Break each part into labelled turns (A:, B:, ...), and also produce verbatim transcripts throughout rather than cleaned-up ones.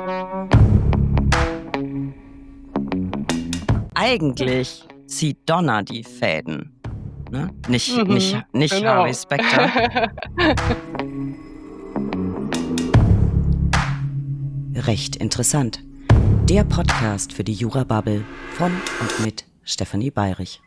A: Eigentlich zieht Donna die Fäden, ne? Nicht, nicht,
B: Mhm,
A: nicht
B: genau.
A: Harvey Specter. Recht interessant. Der Podcast für die Jura-Bubble von und mit Stefanie Bayrich.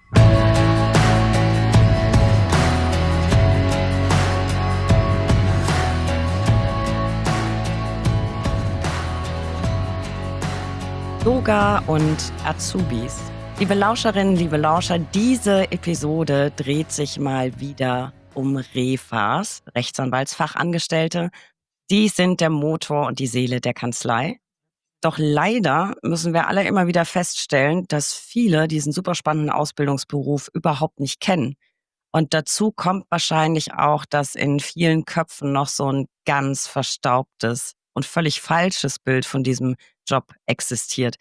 A: Yoga und Azubis. Liebe Lauscherinnen, liebe Lauscher, diese Episode dreht sich mal wieder um Refas, Rechtsanwaltsfachangestellte. Die sind der Motor und die Seele der Kanzlei. Doch leider müssen wir alle immer wieder feststellen, dass viele diesen super spannenden Ausbildungsberuf überhaupt nicht kennen. Und dazu kommt wahrscheinlich auch, dass in vielen Köpfen noch so ein ganz verstaubtes und völlig falsches Bild von diesem Job existiert.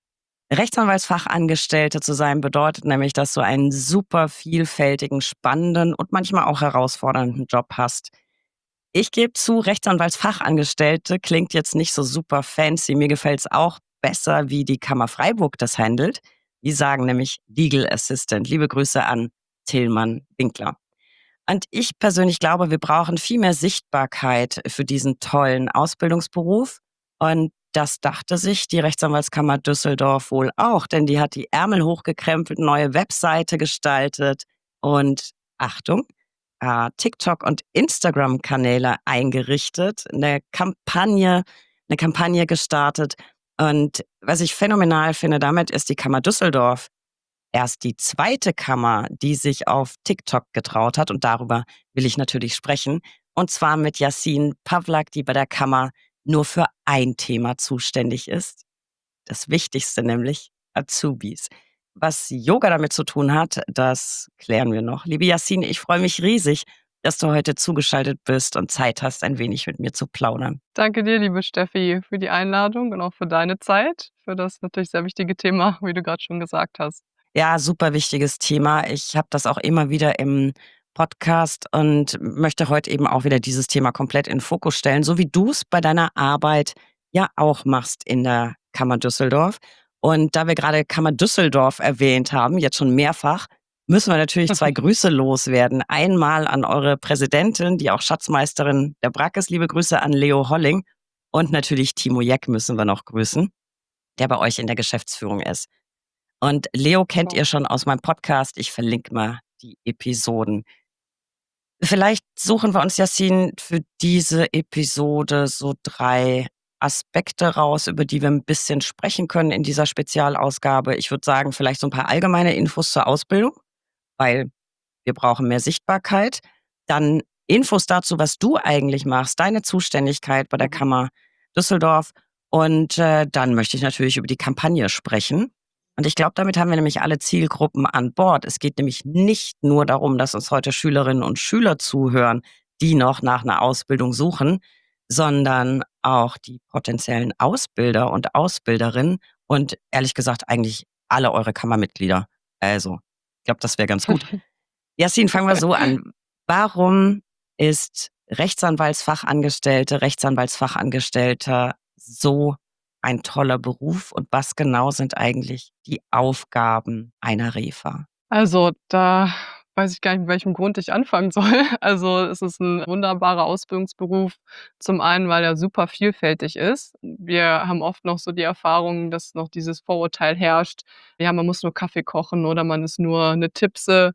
A: Rechtsanwaltsfachangestellte zu sein bedeutet nämlich, dass du einen super vielfältigen, spannenden und manchmal auch herausfordernden Job hast. Ich gebe zu, Rechtsanwaltsfachangestellte klingt jetzt nicht so super fancy. Mir gefällt es auch besser, wie die Kammer Freiburg das handelt. Die sagen nämlich Legal Assistant. Liebe Grüße an Tillmann Winkler. Und ich persönlich glaube, wir brauchen viel mehr Sichtbarkeit für diesen tollen Ausbildungsberuf. Und das dachte sich die Rechtsanwaltskammer Düsseldorf wohl auch, denn die hat die Ärmel hochgekrempelt, neue Webseite gestaltet und Achtung, äh, TikTok- und Instagram-Kanäle eingerichtet, eine Kampagne, eine Kampagne gestartet. Und was ich phänomenal finde, damit ist die Kammer Düsseldorf erst die zweite Kammer, die sich auf TikTok getraut hat. Und darüber will ich natürlich sprechen. Und zwar mit Yassin Pawlak, die bei der Kammer nur für ein Thema zuständig ist. Das Wichtigste nämlich Azubis. Was Yoga damit zu tun hat, das klären wir noch. Liebe Yassin, ich freue mich riesig, dass du heute zugeschaltet bist und Zeit hast, ein wenig mit mir zu plaudern.
B: Danke dir, liebe Steffi, für die Einladung und auch für deine Zeit, für das natürlich sehr wichtige Thema, wie du gerade schon gesagt hast.
A: Ja, super wichtiges Thema. Ich habe das auch immer wieder im Podcast und möchte heute eben auch wieder dieses Thema komplett in den Fokus stellen, so wie du es bei deiner Arbeit ja auch machst in der Kammer Düsseldorf. Und da wir gerade Kammer Düsseldorf erwähnt haben, jetzt schon mehrfach, müssen wir natürlich zwei Grüße loswerden. Einmal an eure Präsidentin, die auch Schatzmeisterin der B R A K ist. Liebe Grüße an Leo Holling. Und natürlich Timo Jeck müssen wir noch grüßen, der bei euch in der Geschäftsführung ist. Und Leo kennt
B: Genau.
A: ihr schon aus meinem Podcast. Ich verlinke mal die Episoden. Vielleicht suchen wir uns, Yassin, für diese Episode so drei Aspekte raus, über die wir ein bisschen sprechen können in dieser Spezialausgabe. Ich würde sagen, vielleicht so ein paar allgemeine Infos zur Ausbildung, weil wir brauchen mehr Sichtbarkeit. Dann Infos dazu, was du eigentlich machst, deine Zuständigkeit bei der
B: Mhm.
A: Kammer Düsseldorf. Und äh, dann möchte ich natürlich über die Kampagne sprechen. Und ich glaube, damit haben wir nämlich alle Zielgruppen an Bord. Es geht nämlich nicht nur darum, dass uns heute Schülerinnen und Schüler zuhören, die noch nach einer Ausbildung suchen, sondern auch die potenziellen Ausbilder und Ausbilderinnen und ehrlich gesagt eigentlich alle eure Kammermitglieder. Also, ich glaube, das wäre ganz gut. Yassin, fangen wir so an. Warum ist Rechtsanwaltsfachangestellte, Rechtsanwaltsfachangestellter so ein toller Beruf und was genau sind eigentlich die Aufgaben einer Refa?
B: Also, da weiß ich gar nicht, mit welchem Grund ich anfangen soll. Also, es ist ein wunderbarer Ausbildungsberuf. Zum einen, weil er super vielfältig ist. Wir haben oft noch so die Erfahrung, dass noch dieses Vorurteil herrscht: Ja, man muss nur Kaffee kochen oder man ist nur eine Tippse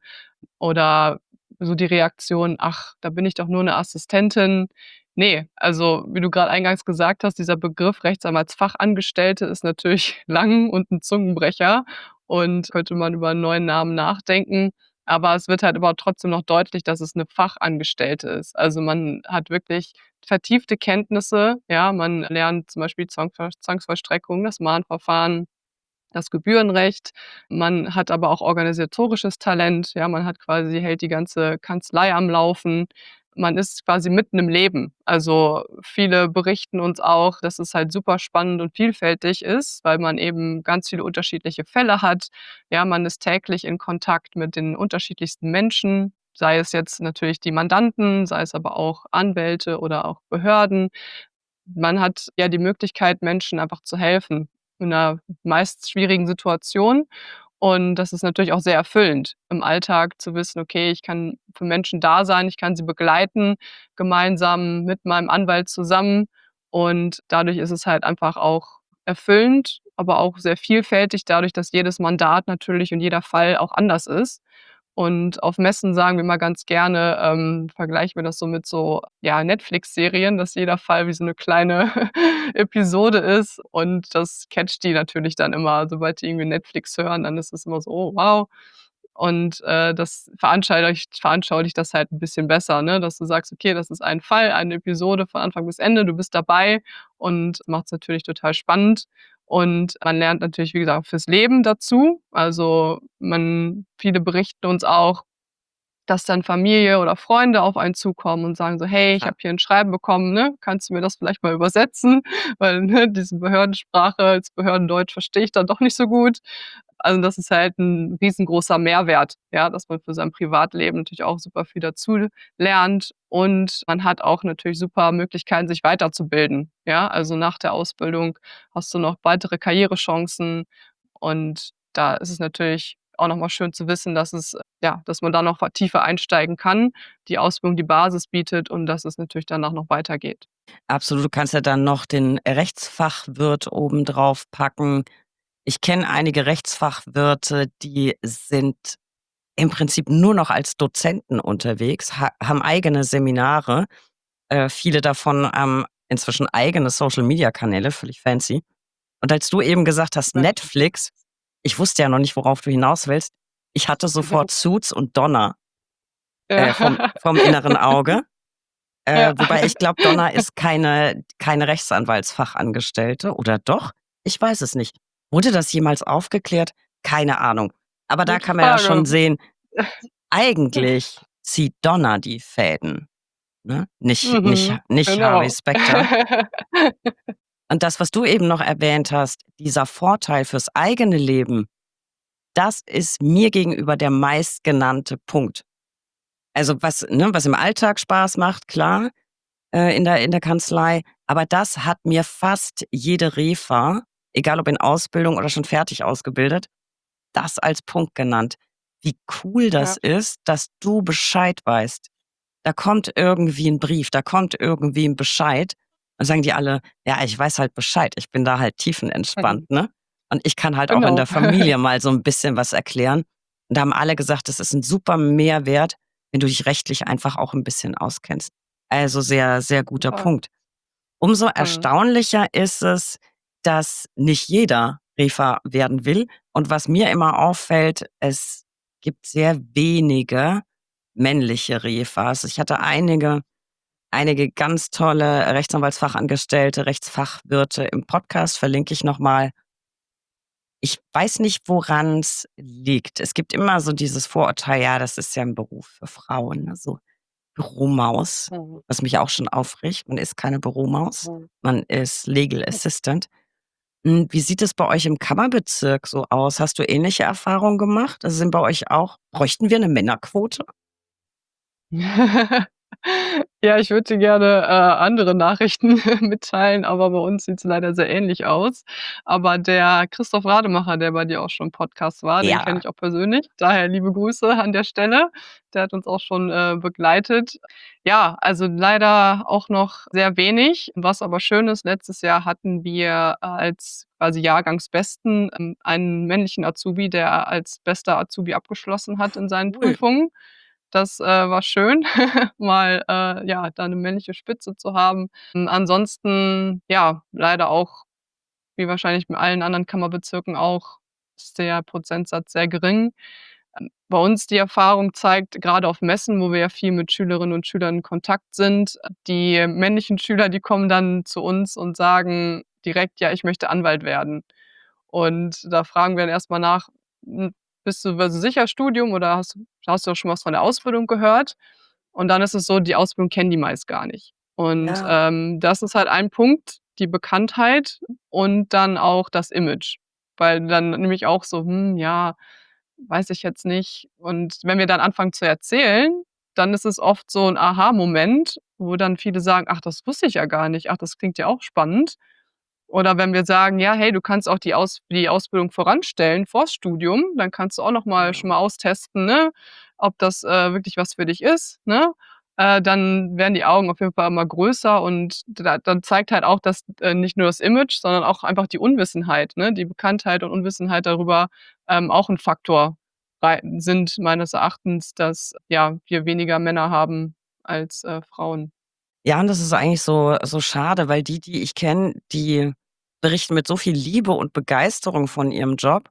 B: oder so die Reaktion: „Ach, da bin ich doch nur eine Assistentin.“ Ne, also, wie du gerade eingangs gesagt hast, dieser Begriff Rechtsanwaltsfachangestellte ist natürlich lang und ein Zungenbrecher und könnte man über 'n neuen Namen nachdenken. Aber es wird halt aber trotzdem noch deutlich, dass es 'ne Fachangestellte ist. Also, man hat wirklich vertiefte Kenntnisse, ja, man lernt zum Beispiel Zwangver Zwangsvollstreckung, das Mahnverfahren, das Gebührenrecht. Man hat aber auch organisatorisches Talent, ja, man hat quasi hält die ganze Kanzlei am Laufen. Man ist quasi mitten im Leben. Also, viele berichten uns auch, dass es halt super spannend und vielfältig ist, weil man eben ganz viele unterschiedliche Fälle hat. Ja, man ist täglich in Kontakt mit den unterschiedlichsten Menschen, sei es jetzt natürlich die Mandanten, sei es aber auch Anwälte oder auch Behörden. man hat ja die Möglichkeit, Menschen einfach zu helfen in 'ner meist schwierigen Situation. Und das ist natürlich auch sehr erfüllend, im Alltag zu wissen: „Okay, ich kann für Menschen da sein, ich kann sie begleiten, gemeinsam mit meinem Anwalt zusammen.“ Und dadurch ist es halt einfach auch erfüllend, aber auch sehr vielfältig dadurch, dass jedes Mandat natürlich und jeder Fall auch anders ist. Und auf Messen sagen wir immer ganz gerne, ähm, vergleichen wir das so mit so, ja, Netflix-Serien, dass jeder Fall wie so 'ne kleine Episode ist und das catcht die natürlich dann immer. Sobald die irgendwie Netflix hören, dann ist es immer so: „Oh, wow.“ Und, äh, das veranschaulicht veranschaulicht das halt 'n bisschen besser, ne, dass du sagst: „Okay, das ist ein Fall, eine Episode von Anfang bis Ende, du bist dabei“ und macht's natürlich total spannend. Und man lernt natürlich, wie gesagt, fürs Leben dazu. Also, man viele berichten uns auch, dass dann Familie oder Freunde auf einen zukommen und sagen so: „Hey, ich
A: Klar.
B: habe hier 'n Schreiben bekommen, ne? Kannst du mir das vielleicht mal übersetzen?“ Weil, ne, diese Behördensprache, das Behördendeutsch verstehe ich dann doch nicht so gut. Also, das ist halt 'n riesengroßer Mehrwert, ja, dass man für sein Privatleben natürlich auch super viel dazu lernt und man hat auch natürlich super Möglichkeiten, sich weiterzubilden, ja? Also, nach der Ausbildung hast du noch weitere Karrierechancen und da ist es natürlich auch noch mal schön zu wissen, dass es ja, dass man da noch wa tiefer einsteigen kann, die Ausbildung die Basis bietet und dass es natürlich danach noch weitergeht.
A: Absolut, du kannst ja dann noch den Rechtsfachwirt obendrauf packen. Ich kenne einige Rechtsfachwirte, die sind im Prinzip nur noch als Dozenten unterwegs, ha haben eigene Seminare. Äh, viele davon haben inzwischen eigene Social-Media-Kanäle, völlig fancy. Und als du eben gesagt hast, Netflix, ich wusste ja noch nicht, worauf du hinaus willst. Ich hatte sofort Suits und Donna,
B: Ja.
A: äh, vom vom inneren Auge.
B: Ja.
A: Äh, wobei ich glaube, Donna ist keine keine Rechtsanwaltsfachangestellte, oder doch? Ich weiß es nicht. Wurde das jemals aufgeklärt? Keine Ahnung. Aber da
B: Gute
A: kann man ja
B: Frage.
A: schon sehen, eigentlich zieht Donna die Fäden, ne? Nicht nicht
B: Mhm,
A: nicht Harvey
B: genau.
A: Specter. Und das, was du eben noch erwähnt hast, dieser Vorteil fürs eigene Leben, das ist mir gegenüber der meistgenannte Punkt. Also, was ne, was im Alltag Spaß macht, klar, äh, in der in der Kanzlei, aber das hat mir fast jede Refa, egal ob in Ausbildung oder schon fertig ausgebildet, das als Punkt genannt. Wie cool das
B: Ja.
A: ist, dass du Bescheid weißt. Da kommt irgendwie 'n Brief, da kommt irgendwie 'n Bescheid. Dann sagen die alle: „Ja, ich weiß halt Bescheid. Ich bin da halt
B: Mhm.
A: tiefenentspannt“, ne? Und ich kann halt auch in
B: Genau.
A: der Familie mal so 'n bisschen was erklären. Und da haben alle gesagt, das ist 'n super Mehrwert, wenn du dich rechtlich einfach auch 'n bisschen auskennst. Also, sehr, sehr guter
B: Total.
A: Punkt. Umso
B: Mhm.
A: erstaunlicher ist es, dass nicht jeder Refa werden will. Und was mir immer auffällt, es gibt sehr wenige männliche Refas. Ich hatte einige einige ganz tolle Rechtsanwaltsfachangestellte, Rechtsfachwirte im Podcast, verlinke ich noch mal. Ich weiß nicht, woran's liegt. Es gibt immer so dieses Vorurteil: „Ja, das ist ja 'n Beruf für Frauen“, ne, so Büromaus,
B: Mhm.
A: was mich auch schon aufregt. Man ist keine Büromaus,
B: Mhm.
A: man ist Legal Assistant. Hm, wie sieht es bei euch im Kammerbezirk so aus? Hast du ähnliche Erfahrungen gemacht? Also, sind bei euch auch bräuchten wir 'ne Männerquote?
B: Ja, ich würde dir gerne, äh, andere Nachrichten mitteilen, aber bei uns sieht's leider sehr ähnlich aus. Aber der Christoph Rademacher, der bei dir auch schon im Podcast war, den kenne
A: Ja.
B: ich auch persönlich, daher liebe Grüße an der Stelle. Der hat uns auch schon, äh, begleitet. Ja, also, leider auch noch sehr wenig, was aber schön ist, letztes Jahr hatten wir als quasi Jahrgangsbesten, ähm, einen männlichen Azubi, der als bester Azubi abgeschlossen hat in seinen
A: Cool.
B: Prüfungen. Das, äh, war schön, mal, äh, ja, da 'ne männliche Spitze zu haben. Hm, ansonsten, ja, leider auch, wie wahrscheinlich in allen anderen Kammerbezirken auch, ist der Prozentsatz sehr gering. Ähm, bei uns die Erfahrung zeigt, grade auf Messen, wo wir ja viel mit Schülerinnen und Schülern in Kontakt sind, die männlichen Schüler, die kommen dann zu uns und sagen direkt: „Ja, ich möchte Anwalt werden.“ Und da fragen wir dann erst mal nach: „Hm, bist du dir sicher Studium oder hast du hast du auch schon was von der Ausbildung gehört?“ Und dann ist es so, die Ausbildung kennen die meist gar nicht. Und,
A: Ja.
B: ähm, das ist halt ein Punkt, die Bekanntheit und dann auch das Image. Weil dann nämlich auch so: „Hm, ja, weiß ich jetzt nicht.“ Und wenn wir dann anfangen zu erzählen, dann ist es oft so 'n Aha-Moment wo dann viele sagen: „Ach, das wusste ich ja gar nicht. Ach, das klingt ja auch spannend.“ Oder wenn wir sagen: „Ja, hey, du kannst auch die Aus die Ausbildung voranstellen vors Studium, dann kannst du auch noch mal schon
A: Genau.
B: mal austesten, ne, ob das, äh, wirklich was für dich ist“, ne? Äh, dann werden die Augen auf jeden Fall immer größer und da dann zeigt halt auch, dass, äh, nicht nur das Image, sondern auch einfach die Unwissenheit, ne, die Bekanntheit und Unwissenheit darüber, ähm, auch 'n Faktor bei sind meines Erachtens, dass, ja, wir weniger Männer haben als, äh, Frauen.
A: Ja, und das ist eigentlich so so schade, weil die, die ich kenne, die berichten mit so viel Liebe und Begeisterung von ihrem Job.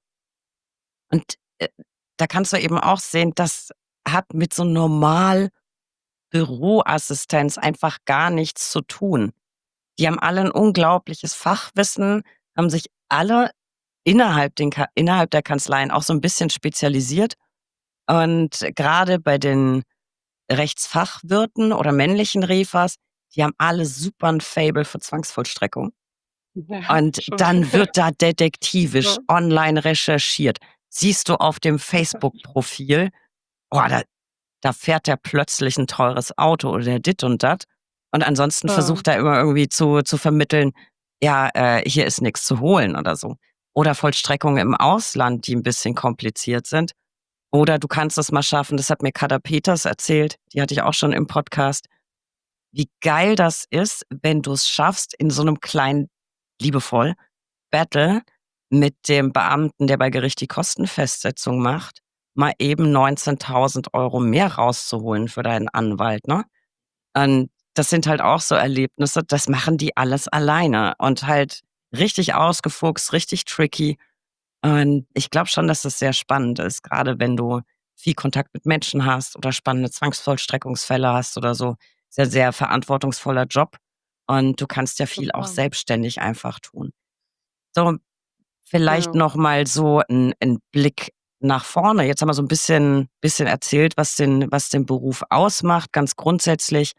A: Und, äh, da kannst du eben auch sehen, das hat mit so normal Büroassistenz einfach gar nichts zu tun. Die haben alle 'n unglaubliches Fachwissen, haben sich alle innerhalb den Ka innerhalb der Kanzleien auch so 'n bisschen spezialisiert. Und grade bei den Rechtsfachwirten oder männlichen Refas, die haben alle super 'n Faible für Zwangsvollstreckung.
B: Ja,
A: Und
B: schon.
A: dann wird da detektivisch
B: Ja.
A: online recherchiert. Siehst du auf dem Facebook-Profil, oh, da da fährt der plötzlich 'n teures Auto oder der dit und dat. Und ansonsten
B: Ja.
A: versucht er immer irgendwie zu zu vermitteln, ja, äh, hier ist nix zu holen oder so. Oder Vollstreckungen im Ausland, die 'n bisschen kompliziert sind. Oder du kannst es mal schaffen, das hat mir Katha Peters erzählt, die hatte ich auch schon im Podcast, wie geil das ist, wenn du's schaffst, in so 'nem kleinen liebevoll, Battle mit dem Beamten, der bei Gericht die Kostenfestsetzung macht, mal eben neunzehntausend Euro mehr rauszuholen für deinen Anwalt, ne? Und das sind halt auch so Erlebnisse, das machen die alles alleine und halt richtig ausgefuchst, richtig tricky. Und ich glaube schon, dass das sehr spannend ist, grade wenn du viel Kontakt mit Menschen hast oder spannende Zwangsvollstreckungsfälle hast oder so. Sehr, sehr verantwortungsvoller Job und du kannst ja viel auch
B: Total.
A: selbstständig einfach tun. So, vielleicht
B: Ja.
A: noch mal so 'n 'n Blick nach vorne. Jetzt haben wir so 'n bisschen bisschen erzählt, was den was den Beruf ausmacht, ganz grundsätzlich.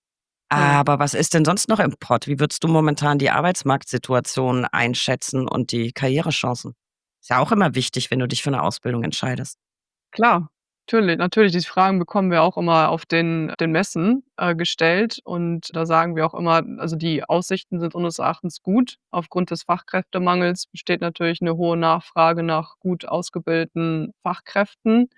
B: Ja.
A: Aber was ist denn sonst noch im Pott? Wie würdest du momentan die Arbeitsmarktsituation einschätzen und die Karrierechancen? Ist ja auch immer wichtig, wenn du dich für 'ne Ausbildung entscheidest.
B: Klar, türli natürlich, diese Fragen bekommen wir auch immer auf den den Messen, äh, gestellt und da sagen wir auch immer, also, die Aussichten sind unseres Erachtens gut. Aufgrund des Fachkräftemangels besteht natürlich 'ne hohe Nachfrage nach gut ausgebildeten Fachkräften.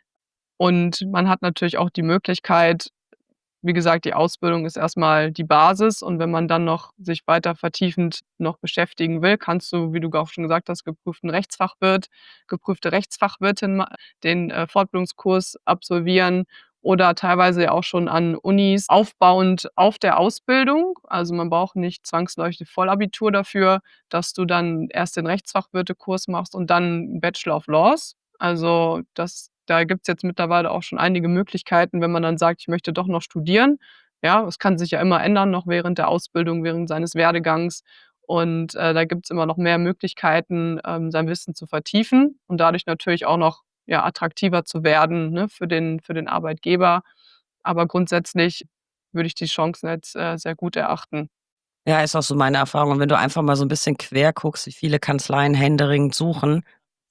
B: Und man hat natürlich auch die Möglichkeit wie gesagt, die Ausbildung ist erst mal die Basis und wenn man dann noch sich weiter vertiefend noch beschäftigen will, kannst du, wie du auch schon gesagt hast, geprüften Rechtsfachwirt geprüfte Rechtsfachwirtin ma den, äh, Fortbildungskurs absolvieren oder teilweise ja auch schon an Unis aufbauend auf der Ausbildung. Also, man braucht nicht zwangsläufig Vollabitur dafür, dass du dann erst den Rechtsfachwirtekurs machst und dann Bachelor of Laws. Also, das da gibt's jetzt mittlerweile auch schon einige Möglichkeiten, wenn man dann sagt: „Ich möchte doch noch studieren.“ Ja, es kann sich ja immer ändern noch während der Ausbildung, während seines Werdegangs. Und, äh, da gibt's immer noch mehr Möglichkeiten, ähm, sein Wissen zu vertiefen und dadurch natürlich auch noch, ja, attraktiver zu werden, ne, für den für den Arbeitgeber. Aber grundsätzlich würde ich die Chancen als, äh, sehr gut erachten.
A: Ja, ist auch so meine Erfahrung. Und wenn du einfach mal so 'n bisschen quer guckst, wie viele Kanzleien händeringend suchen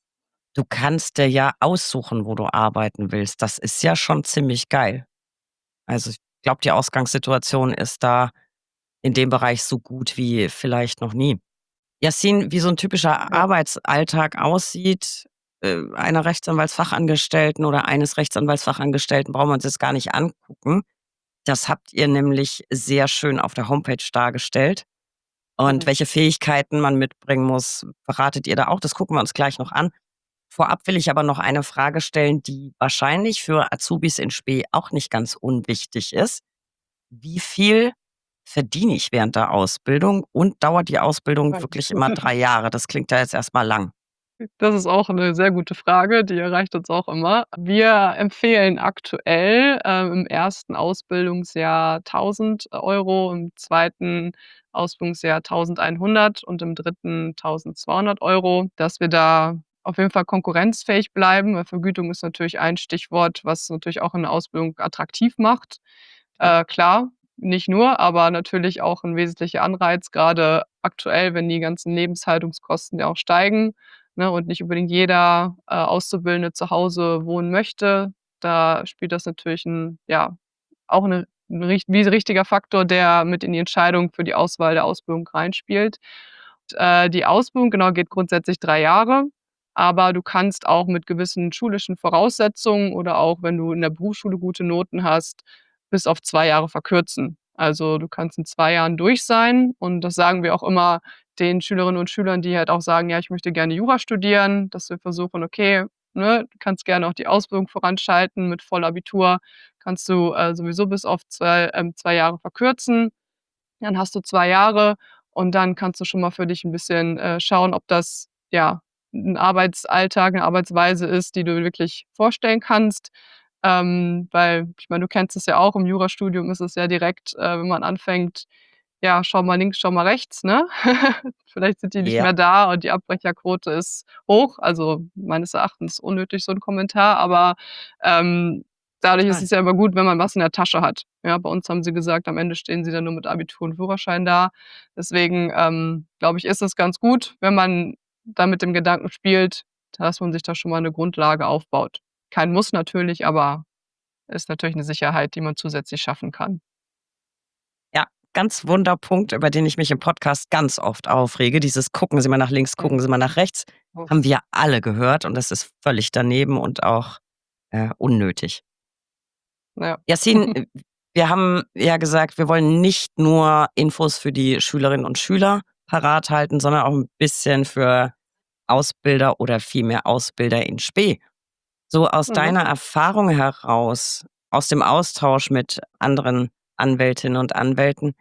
A: du kannst dir ja aussuchen, wo du arbeiten willst. Das ist ja schon ziemlich geil. Also, ich glaube, die Ausgangssituation ist da in dem Bereich so gut wie vielleicht noch nie. Yassine, wie so 'n typischer
B: Ja.
A: Arbeitsalltag aussieht, äh, einer Rechtsanwaltsfachangestellten oder eines Rechtsanwaltsfachangestellten, brauchen wir uns jetzt gar nicht angucken. Das habt ihr nämlich sehr schön auf der Homepage dargestellt. Und
B: Mhm.
A: welche Fähigkeiten man mitbringen muss, verratet ihr da auch. Das gucken wir uns gleich noch an. Vorab will ich aber noch eine Frage stellen, die wahrscheinlich für Azubis in Spe auch nicht ganz unwichtig ist. Wie viel verdiene ich während der Ausbildung und dauert die Ausbildung wirklich immer drei Jahre? Das klingt ja jetzt erst mal lang.
B: Das ist auch 'ne sehr gute Frage, die erreicht uns auch immer. Wir empfehlen aktuell, ähm, im ersten Ausbildungsjahr tausend Euro, im zweiten Ausbildungsjahr tausendeinhundert und im dritten tausendzweihundert Euro, dass wir da auf jeden Fall konkurrenzfähig bleiben, weil Vergütung ist natürlich ein Stichwort, was natürlich auch 'ne Ausbildung attraktiv macht.
A: Ja.
B: Äh, klar, nicht nur, aber natürlich auch 'n wesentlicher Anreiz, grade aktuell, wenn die ganzen Lebenshaltungskosten ja auch steigen, ne, und nicht unbedingt jeder, äh, Auszubildende zu Hause wohnen möchte. Da spielt das natürlich 'n ja, auch 'ne 'n rich wie richtiger Faktor, der mit in die Entscheidung für die Auswahl der Ausbildung reinspielt. Äh, die Ausbildung, genau, geht grundsätzlich drei Jahre, aber du kannst auch mit gewissen schulischen Voraussetzungen oder auch, wenn du in der Berufsschule gute Noten hast, bis auf zwei Jahre verkürzen. Also, du kannst in zwei Jahren durch sein und das sagen wir auch immer den Schülerinnen und Schülern, die halt auch sagen: „Ja, ich möchte gerne Jura studieren“, dass wir versuchen: „Okay, ne, du kannst gerne auch die Ausbildung voranschalten. Mit Vollabitur kannst du, äh, sowieso bis auf zwei ähm, zwei Jahre verkürzen. Dann hast du zwei Jahre und dann kannst du schon mal für dich 'n bisschen, äh, schauen, ob das, ja, 'n Arbeitsalltag, 'ne Arbeitsweise ist, die du dir wirklich vorstellen kannst.“ Ähm, weil ich meine, du kennst es ja auch, im Jurastudium ist es ja direkt, äh, wenn man anfängt, ja, schau mal links, schau mal rechts, ne? Vielleicht sind die nicht
A: Ja.
B: mehr da und die Abbrecherquote ist hoch. Also, meines Erachtens unnötig so 'n Kommentar, aber, ähm, dadurch ist
A: Total.
B: es ja immer gut, wenn man was in der Tasche hat. Ja, bei uns haben sie gesagt, am Ende stehen sie dann nur mit Abitur und Führerschein da. Deswegen, ähm, glaube ich, ist es ganz gut, wenn man da mit dem Gedanken spielt, dass man sich da schon mal 'ne Grundlage aufbaut. Kein Muss natürlich, aber ist natürlich 'ne Sicherheit, die man zusätzlich schaffen kann.
A: Ja, ganz wunder Punkt, über den ich mich im Podcast ganz oft aufrege. Dieses „Gucken Sie mal nach links, gucken
B: Mhm.
A: Sie mal nach rechts“, haben wir alle gehört und das ist völlig daneben und auch, äh, unnötig.
B: Ja.
A: Yassin, äh, wir haben ja gesagt, wir wollen nicht nur Infos für die Schülerinnen und Schüler parathalten, sondern auch 'n bisschen für Ausbilder oder vielmehr Ausbilder in Spe. So aus
B: Mhm.
A: deiner Erfahrung heraus, aus dem Austausch mit anderen Anwältinnen und Anwälten,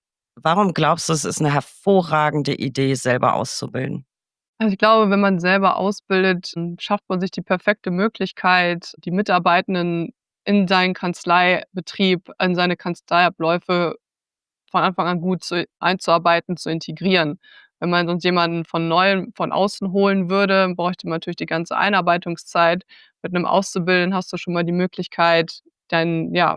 A: warum glaubst du, es ist 'ne hervorragende Idee, selber auszubilden?
B: Also, ich glaube, wenn man selber ausbildet, dann schafft man sich die perfekte Möglichkeit, die Mitarbeitenden in seinen Kanzleibetrieb, in seine Kanzleiabläufe von Anfang an gut zu einzuarbeiten, zu integrieren. Wenn man sonst jemanden von Neuem von außen holen würde, bräuchte man natürlich die ganze Einarbeitungszeit. Mit 'nem Auszubildenden hast du schon mal die Möglichkeit, dann, ja,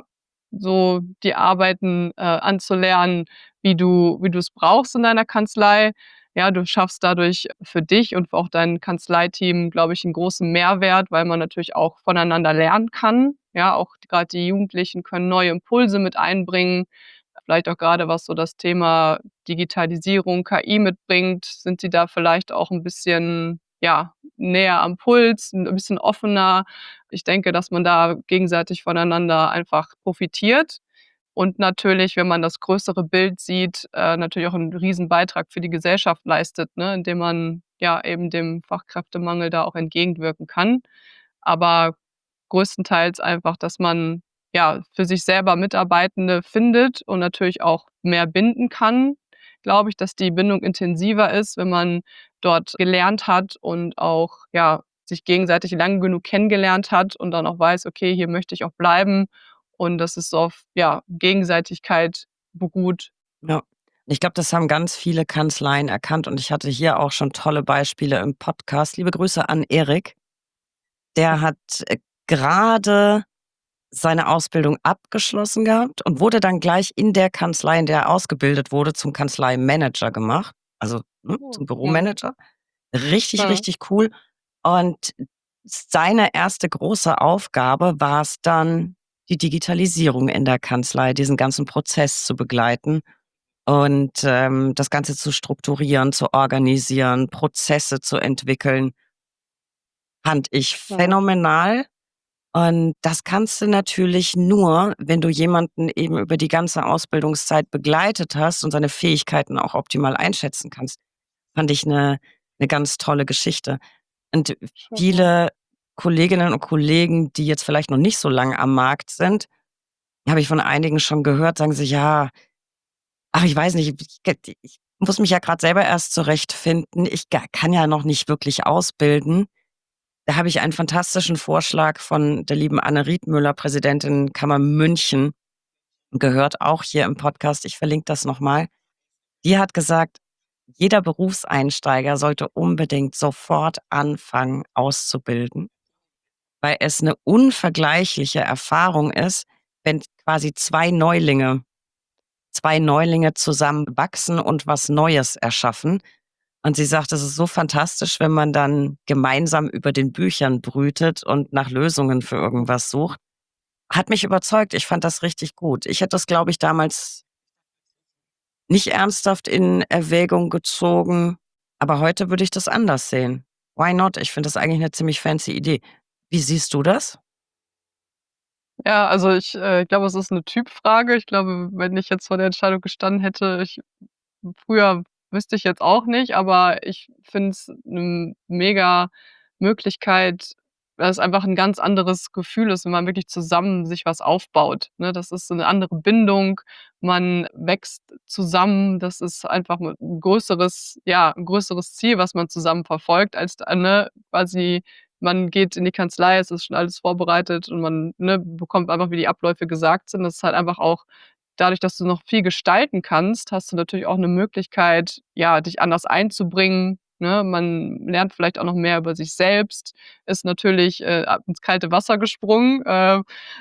B: so die Arbeiten, äh, anzulernen, wie du wie du's brauchst in deiner Kanzlei. Ja, du schaffst dadurch für dich und auch dein Kanzleiteam, glaube ich, 'n großen Mehrwert, weil man natürlich auch voneinander lernen kann. Ja, auch grad die Jugendlichen können neue Impulse mit einbringen. Vielleicht auch grade, was so das Thema Digitalisierung, K I mitbringt, sind sie da vielleicht auch 'n bisschen, ja, näher am Puls, 'n bisschen offener. Ich denke, dass man da gegenseitig voneinander einfach profitiert und natürlich, wenn man das größere Bild sieht, äh, natürlich auch 'n Riesenbeitrag für die Gesellschaft leistet, ne, indem man, ja, eben dem Fachkräftemangel da auch entgegenwirken kann. Aber größtenteils einfach, dass man, ja, für sich selber Mitarbeitende findet und natürlich auch mehr binden kann, glaube ich, dass die Bindung intensiver ist, wenn man dort gelernt hat und auch, ja, sich gegenseitig lang genug kennengelernt hat und dann auch weiß: „Okay, hier möchte ich auch bleiben“ und dass es so auf, ja, Gegenseitigkeit beruht.
A: Ja. Ich glaube, das haben ganz viele Kanzleien erkannt und ich hatte hier auch schon tolle Beispiele im Podcast. Liebe Grüße an Erik. Der hat, äh, grade seine Ausbildung abgeschlossen gehabt und wurde dann gleich in der Kanzlei, in der er ausgebildet wurde, zum Kanzleimanager gemacht, also, ne,
B: Oh,
A: zum
B: mhm.
A: Büromanager. Richtig,
B: Mhm.
A: richtig cool. Und seine erste große Aufgabe war's dann, die Digitalisierung in der Kanzlei, diesen ganzen Prozess zu begleiten und, ähm, das Ganze zu strukturieren, zu organisieren, Prozesse zu entwickeln. Fand ich
B: Mhm.
A: phänomenal. Und das kannst du natürlich nur, wenn du jemanden eben über die ganze Ausbildungszeit begleitet hast und seine Fähigkeiten auch optimal einschätzen kannst. Fand ich 'ne 'ne ganz tolle Geschichte. Und
B: Schön, ja.
A: viele Kolleginnen und Kollegen, die jetzt vielleicht noch nicht so lang am Markt sind, habe ich von einigen schon gehört, sagen sie: „Ja, ach, ich weiß nicht, ich ich muss mich ja grad selber erst zurechtfinden. Ich ga kann ja noch nicht wirklich ausbilden.“ Da habe ich einen fantastischen Vorschlag von der lieben Anne Riethmüller, Präsidentin Kammer München, gehört, auch hier im Podcast. Ich verlinke das noch mal. Die hat gesagt: „Jeder Berufseinsteiger sollte unbedingt sofort anfangen auszubilden, weil es 'ne unvergleichliche Erfahrung ist, wenn quasi zwei Neulinge zwei Neulinge zusammen wachsen und was Neues erschaffen.“ Und sie sagt, das ist so fantastisch, wenn man dann gemeinsam über den Büchern brütet und nach Lösungen für
B: Mhm.
A: irgendwas sucht. Hat mich überzeugt. Ich fand das richtig gut. Ich hätte das, glaube ich, damals nicht ernsthaft in Erwägung gezogen, aber heute würde ich das anders sehen. Why not? Ich finde das eigentlich 'ne ziemlich fancy Idee. Wie siehst du das?
B: Ja, also ich, äh, glaube, es ist 'ne Typfrage. Ich glaube, wenn ich jetzt vor der Entscheidung gestanden hätte, ich früher wüsste ich jetzt auch nicht, aber ich finde es 'ne mega Möglichkeit, weil es einfach 'n ganz anderes Gefühl ist, wenn man wirklich zusammen sich was aufbaut, ne? Das ist so 'ne andere Bindung. Man wächst zusammen. Das ist einfach 'n größeres ja, 'n größeres Ziel, was man zusammen verfolgt, als da ne, quasi man geht in die Kanzlei, es ist schon alles vorbereitet und man, ne, bekommt einfach, wie die Abläufe gesagt sind. Das ist halt einfach auch dadurch, dass du noch viel gestalten kannst, hast du natürlich auch 'ne Möglichkeit, ja, dich anders einzubringen, ne? Man lernt vielleicht auch noch mehr über sich selbst, ist natürlich, äh, ab ins kalte Wasser gesprungen, äh,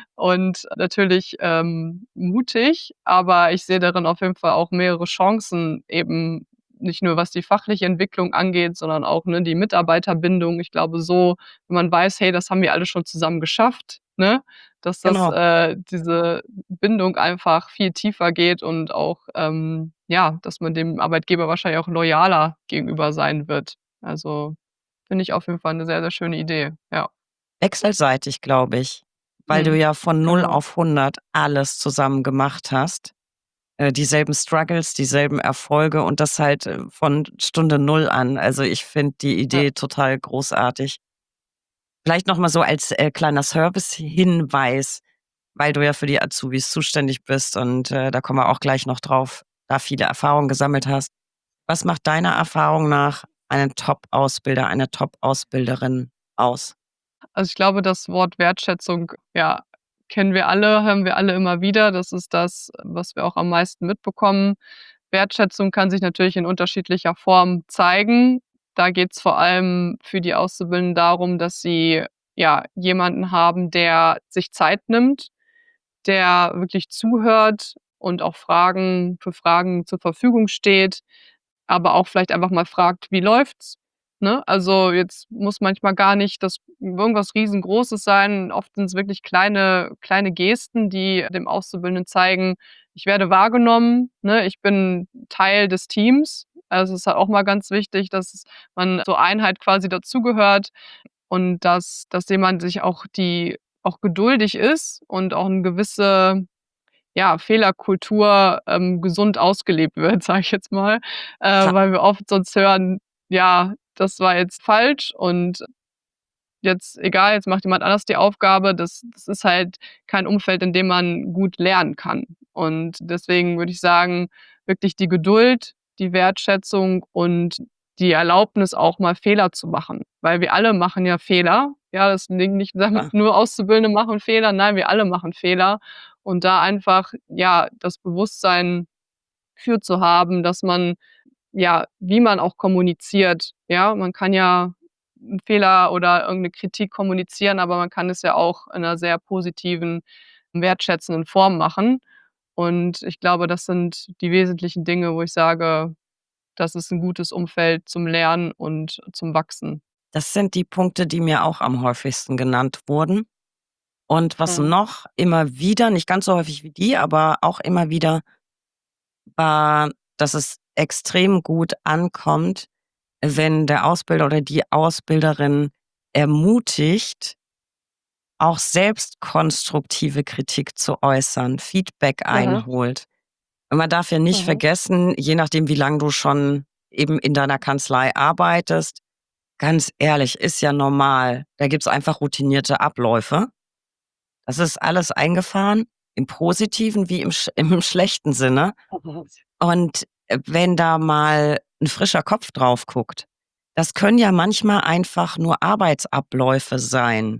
B: und natürlich, ähm, mutig, aber ich sehe darin auf jeden Fall auch mehrere Chancen, eben nicht nur was die fachliche Entwicklung angeht, sondern auch, ne, die Mitarbeiterbindung. Ich glaube so, wenn man weiß: „Hey, das haben wir alle schon zusammen geschafft“, ne, dass das
A: Genau.
B: äh, diese Bindung einfach viel tiefer geht und auch, ähm, ja, dass man dem Arbeitgeber wahrscheinlich auch loyaler gegenüber sein wird. Also, finde ich auf jeden Fall 'ne sehr, sehr schöne Idee, ja.
A: Wechselseitig, glaube ich, weil du
B: Mhm,
A: ja von null
B: genau.
A: auf hundert alles zusammen gemacht hast. Äh, dieselben Struggles, dieselben Erfolge und das halt, äh, von Stunde null an. Also, ich finde die
B: Ja.
A: Idee total großartig. Vielleicht noch mal so als, äh, kleiner Servicehinweis, weil du ja für die Azubis zuständig bist und, äh, da kommen wir auch gleich noch drauf, da viele Erfahrungen gesammelt hast. Was macht deiner Erfahrung nach einen Top-Ausbilder, eine Top-Ausbilderin aus?
B: Also, ich glaube, das Wort Wertschätzung, ja, kennen wir alle, hören wir alle immer wieder. Das ist das, was wir auch am meisten mitbekommen. Wertschätzung kann sich natürlich in unterschiedlicher Form zeigen. Da geht's vor allem für die Auszubildenden darum, dass sie, ja, jemanden haben, der sich Zeit nimmt, der wirklich zuhört und auch Fragen für Fragen zur Verfügung steht, aber auch vielleicht einfach mal fragt: „Wie läuft's?“ Ne? Also, jetzt muss manchmal gar nicht das irgendwas Riesengroßes sein. Oft sind's wirklich kleine kleine Gesten, die dem Auszubildenden zeigen: „Ich werde wahrgenommen, ne? Ich bin Teil des Teams.“ Also, es ist halt auch mal ganz wichtig, dass man zur Einheit quasi dazugehört und dass dass jemand sich auch die auch geduldig ist und auch 'n gewisse, ja, Fehlerkultur, ähm, gesund ausgelebt wird, sage ich jetzt mal, äh,
A: Klar.
B: weil wir oft sonst hören: „Ja, das war jetzt falsch und jetzt egal, jetzt macht jemand anders die Aufgabe.“ Das das ist halt kein Umfeld, in dem man gut lernen kann. Und deswegen würde ich sagen, wirklich die Geduld, die Wertschätzung und die Erlaubnis, auch mal Fehler zu machen, weil wir alle machen ja Fehler. Ja, das liegt nicht damit
A: Ah.
B: nur Auszubildende machen Fehler. Nein, wir alle machen Fehler und da einfach, ja, das Bewusstsein für zu haben, dass man ja, wie man auch kommuniziert, ja? Man kann ja 'n Fehler oder irgend 'ne Kritik kommunizieren, aber man kann es ja auch in 'ner sehr positiven, wertschätzenden Form machen. Und ich glaube, das sind die wesentlichen Dinge, wo ich sage, das ist 'n gutes Umfeld zum Lernen und zum Wachsen.
A: Das sind die Punkte, die mir auch am häufigsten genannt wurden. Und was
B: Mhm.
A: noch immer wieder, nicht ganz so häufig wie die, aber auch immer wieder war, dass es extrem gut ankommt, wenn der Ausbilder oder die Ausbilderin ermutigt auch selbst konstruktive Kritik zu äußern, Feedback
B: Mhm.
A: einholt. Und man darf ja nicht
B: Mhm.
A: vergessen, je nachdem, wie lang du schon eben in deiner Kanzlei arbeitest, ganz ehrlich, ist ja normal. Da gibt's einfach routinierte Abläufe. Das ist alles eingefahren, im positiven wie im sch im schlechten Sinne. Und, äh, wenn da mal 'n frischer Kopf drauf guckt, das können ja manchmal einfach nur Arbeitsabläufe sein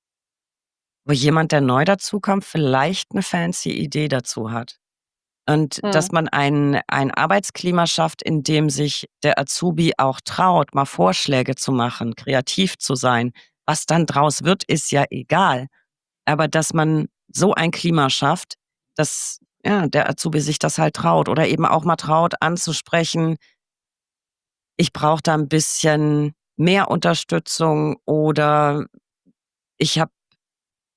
A: wo jemand, der neu dazukommt, vielleicht 'ne fancy Idee dazu hat. Und dass
B: Mhm.
A: man ein ein Arbeitsklima schafft, in dem sich der Azubi auch traut, mal Vorschläge zu machen, kreativ zu sein. Was dann draus wird, ist ja egal. Aber dass man so ein Klima schafft, dass, ja, der Azubi sich das halt traut oder eben auch mal traut anzusprechen „Ich brauche da 'n bisschen mehr Unterstützung“ oder „Ich habe“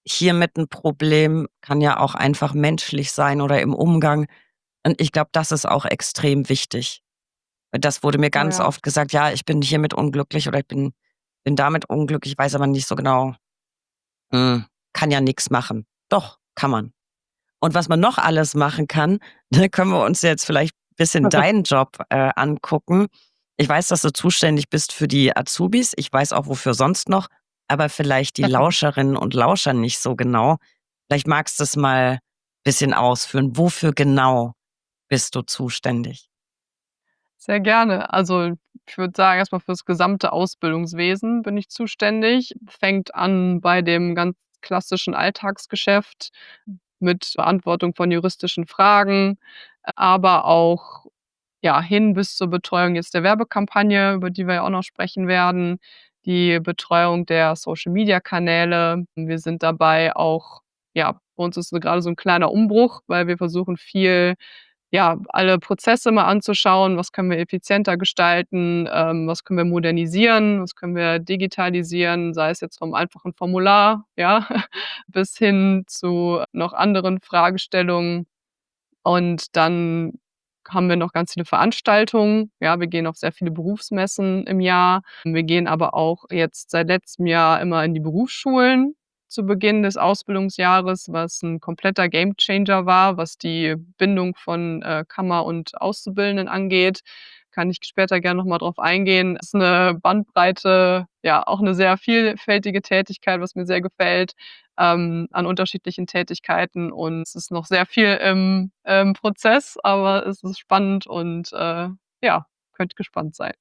A: hiermit 'n Problem, kann ja auch einfach menschlich sein oder im Umgang. Und ich glaube, das ist auch extrem wichtig. Das wurde mir
B: Oh
A: ganz
B: ja.
A: oft gesagt: „Ja, ich bin hiermit unglücklich oder ich bin bin damit unglücklich, weiß aber nicht so genau, hm, kann ja nix machen.“ Doch, kann man. Und was man noch alles machen kann, ne, können wir uns jetzt vielleicht bisschen deinen Job, äh, angucken. Ich weiß, dass du zuständig bist für die Azubis. Ich weiß auch, wofür sonst noch, aber vielleicht die Lauscherinnen und Lauscher nicht so genau. Vielleicht magst du's mal bisschen ausführen. Wofür genau bist du zuständig?
B: Sehr gerne. Also, ich würde sagen, erst mal fürs gesamte Ausbildungswesen bin ich zuständig. Fängt an bei dem ganz klassischen Alltagsgeschäft mit Beantwortung von juristischen Fragen, aber auch, ja, hin bis zur Betreuung jetzt der Werbekampagne, über die wir ja auch noch sprechen werden, die Betreuung der Social-Media-Kanäle. Wir sind dabei auch ja, bei uns ist so grade so 'n kleiner Umbruch, weil wir versuchen viel ja, alle Prozesse mal anzuschauen. Was können wir effizienter gestalten? Ähm, was können wir modernisieren? Was können wir digitalisieren? Sei es jetzt vom einfachen Formular, ja, bis hin zu noch anderen Fragestellungen. Und dann haben wir noch ganz viele Veranstaltungen. Ja, wir gehen auf sehr viele Berufsmessen im Jahr. Wir gehen aber auch jetzt seit letztem Jahr immer in die Berufsschulen zu Beginn des Ausbildungsjahres, was 'n kompletter Gamechanger war, was die Bindung von, äh, Kammer und Auszubildenden angeht. Kann ich später gern noch mal drauf eingehen. Ist 'ne Bandbreite ja, auch 'ne sehr vielfältige Tätigkeit, was mir sehr gefällt, ähm, an unterschiedlichen Tätigkeiten. Und es ist noch sehr viel im im Prozess, aber es ist spannend und, äh, ja, könnt gespannt sein.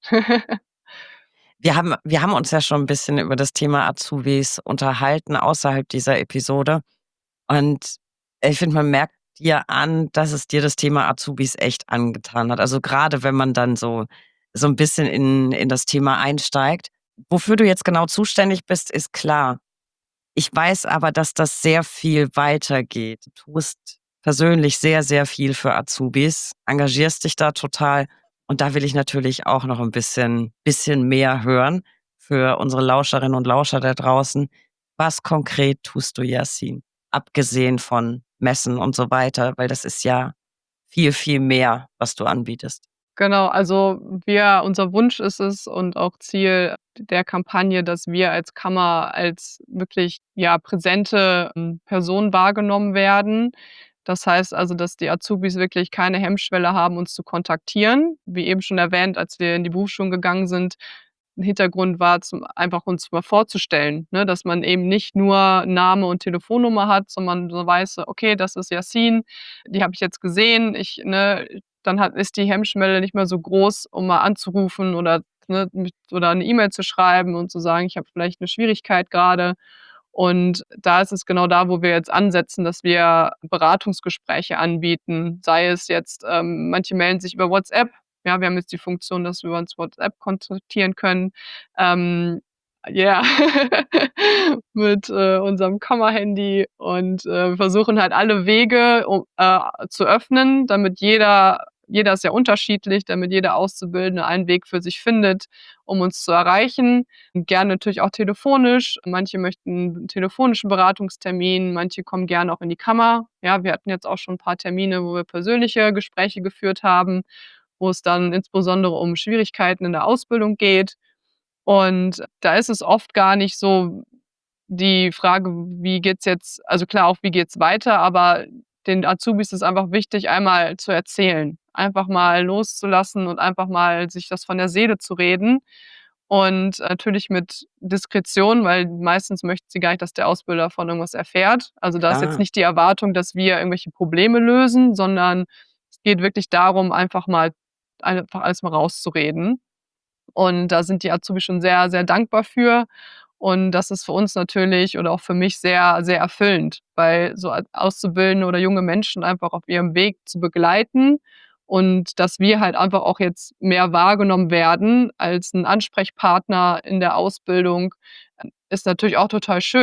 A: Wir haben wir haben uns ja schon 'n bisschen über das Thema Azubis unterhalten außerhalb dieser Episode. Und ich finde, man merkt dir an, dass es dir das Thema Azubis echt angetan hat. Also, grade wenn man dann so so 'n bisschen in in das Thema einsteigt. Wofür du jetzt genau zuständig bist, ist klar. Ich weiß aber, dass das sehr viel weitergeht. Du tust persönlich sehr, sehr viel für Azubis, engagierst dich da total. Und da will ich natürlich auch noch 'n bisschen bisschen mehr hören für unsere Lauscherinnen und Lauscher da draußen. Was konkret tust du, Yassin, abgesehen von Messen und so weiter? Weil das ist ja viel, viel mehr, was du anbietest.
B: Genau, also wir unser Wunsch ist es und auch Ziel der Kampagne, dass wir als Kammer als wirklich, ja, präsente, hm, Person wahrgenommen werden. Das heißt also, dass die Azubis wirklich keine Hemmschwelle haben, uns zu kontaktieren. Wie eben schon erwähnt, als wir in die Berufsschulen gegangen sind, 'n Hintergrund war zum einfach uns mal vorzustellen, ne, dass man eben nicht nur Name und Telefonnummer hat, sondern so weiß: „Okay, das ist Yassin, die habe ich jetzt gesehen.“ Ich ne, dann hat ist die Hemmschwelle nicht mehr so groß, um mal anzurufen oder, ne, mit oder 'ne E-Mail zu schreiben und zu sagen: „Ich habe vielleicht 'ne Schwierigkeit grade.“ Und da ist es genau da, wo wir jetzt ansetzen, dass wir Beratungsgespräche anbieten. Sei es jetzt, ähm, manche melden sich über WhatsApp. Ja, wir haben jetzt die Funktion, dass wir uns WhatsApp kontaktieren können. Ähm, ja, mit, äh, unserem Kammerhandy und, äh, versuchen halt alle Wege, um äh, zu öffnen, damit jeder jeder ist ja unterschiedlich, damit jeder Auszubildende einen Weg für sich findet, um uns zu erreichen. Gerne natürlich auch telefonisch. Manche möchten 'n telefonischen Beratungstermin, manche kommen gerne auch in die Kammer. Ja, wir hatten jetzt auch schon 'n paar Termine, wo wir persönliche Gespräche geführt haben, wo es dann insbesondere um Schwierigkeiten in der Ausbildung geht. Und da ist es oft gar nicht so die Frage: „Wie geht's jetzt“ also klar auch: „Wie geht's weiter?“ Aber den Azubis ist einfach wichtig, einmal zu erzählen, einfach mal loszulassen und einfach mal sich das von der Seele zu reden. Und natürlich mit Diskretion, weil meistens möchten sie gar nicht, dass der Ausbilder davon irgendwas erfährt. Also, da ist jetzt
A: Klar.
B: nicht die Erwartung, dass wir irgendwelche Probleme lösen, sondern es geht wirklich darum, einfach mal einfach alles mal rauszureden. Und da sind die Azubis schon sehr, sehr dankbar für. Und das ist für uns natürlich oder auch für mich sehr, sehr erfüllend, weil so a Auszubildende oder junge Menschen einfach auf ihrem Weg zu begleiten und dass wir halt einfach auch jetzt mehr wahrgenommen werden als 'n Ansprechpartner in der Ausbildung, ist natürlich auch total schön.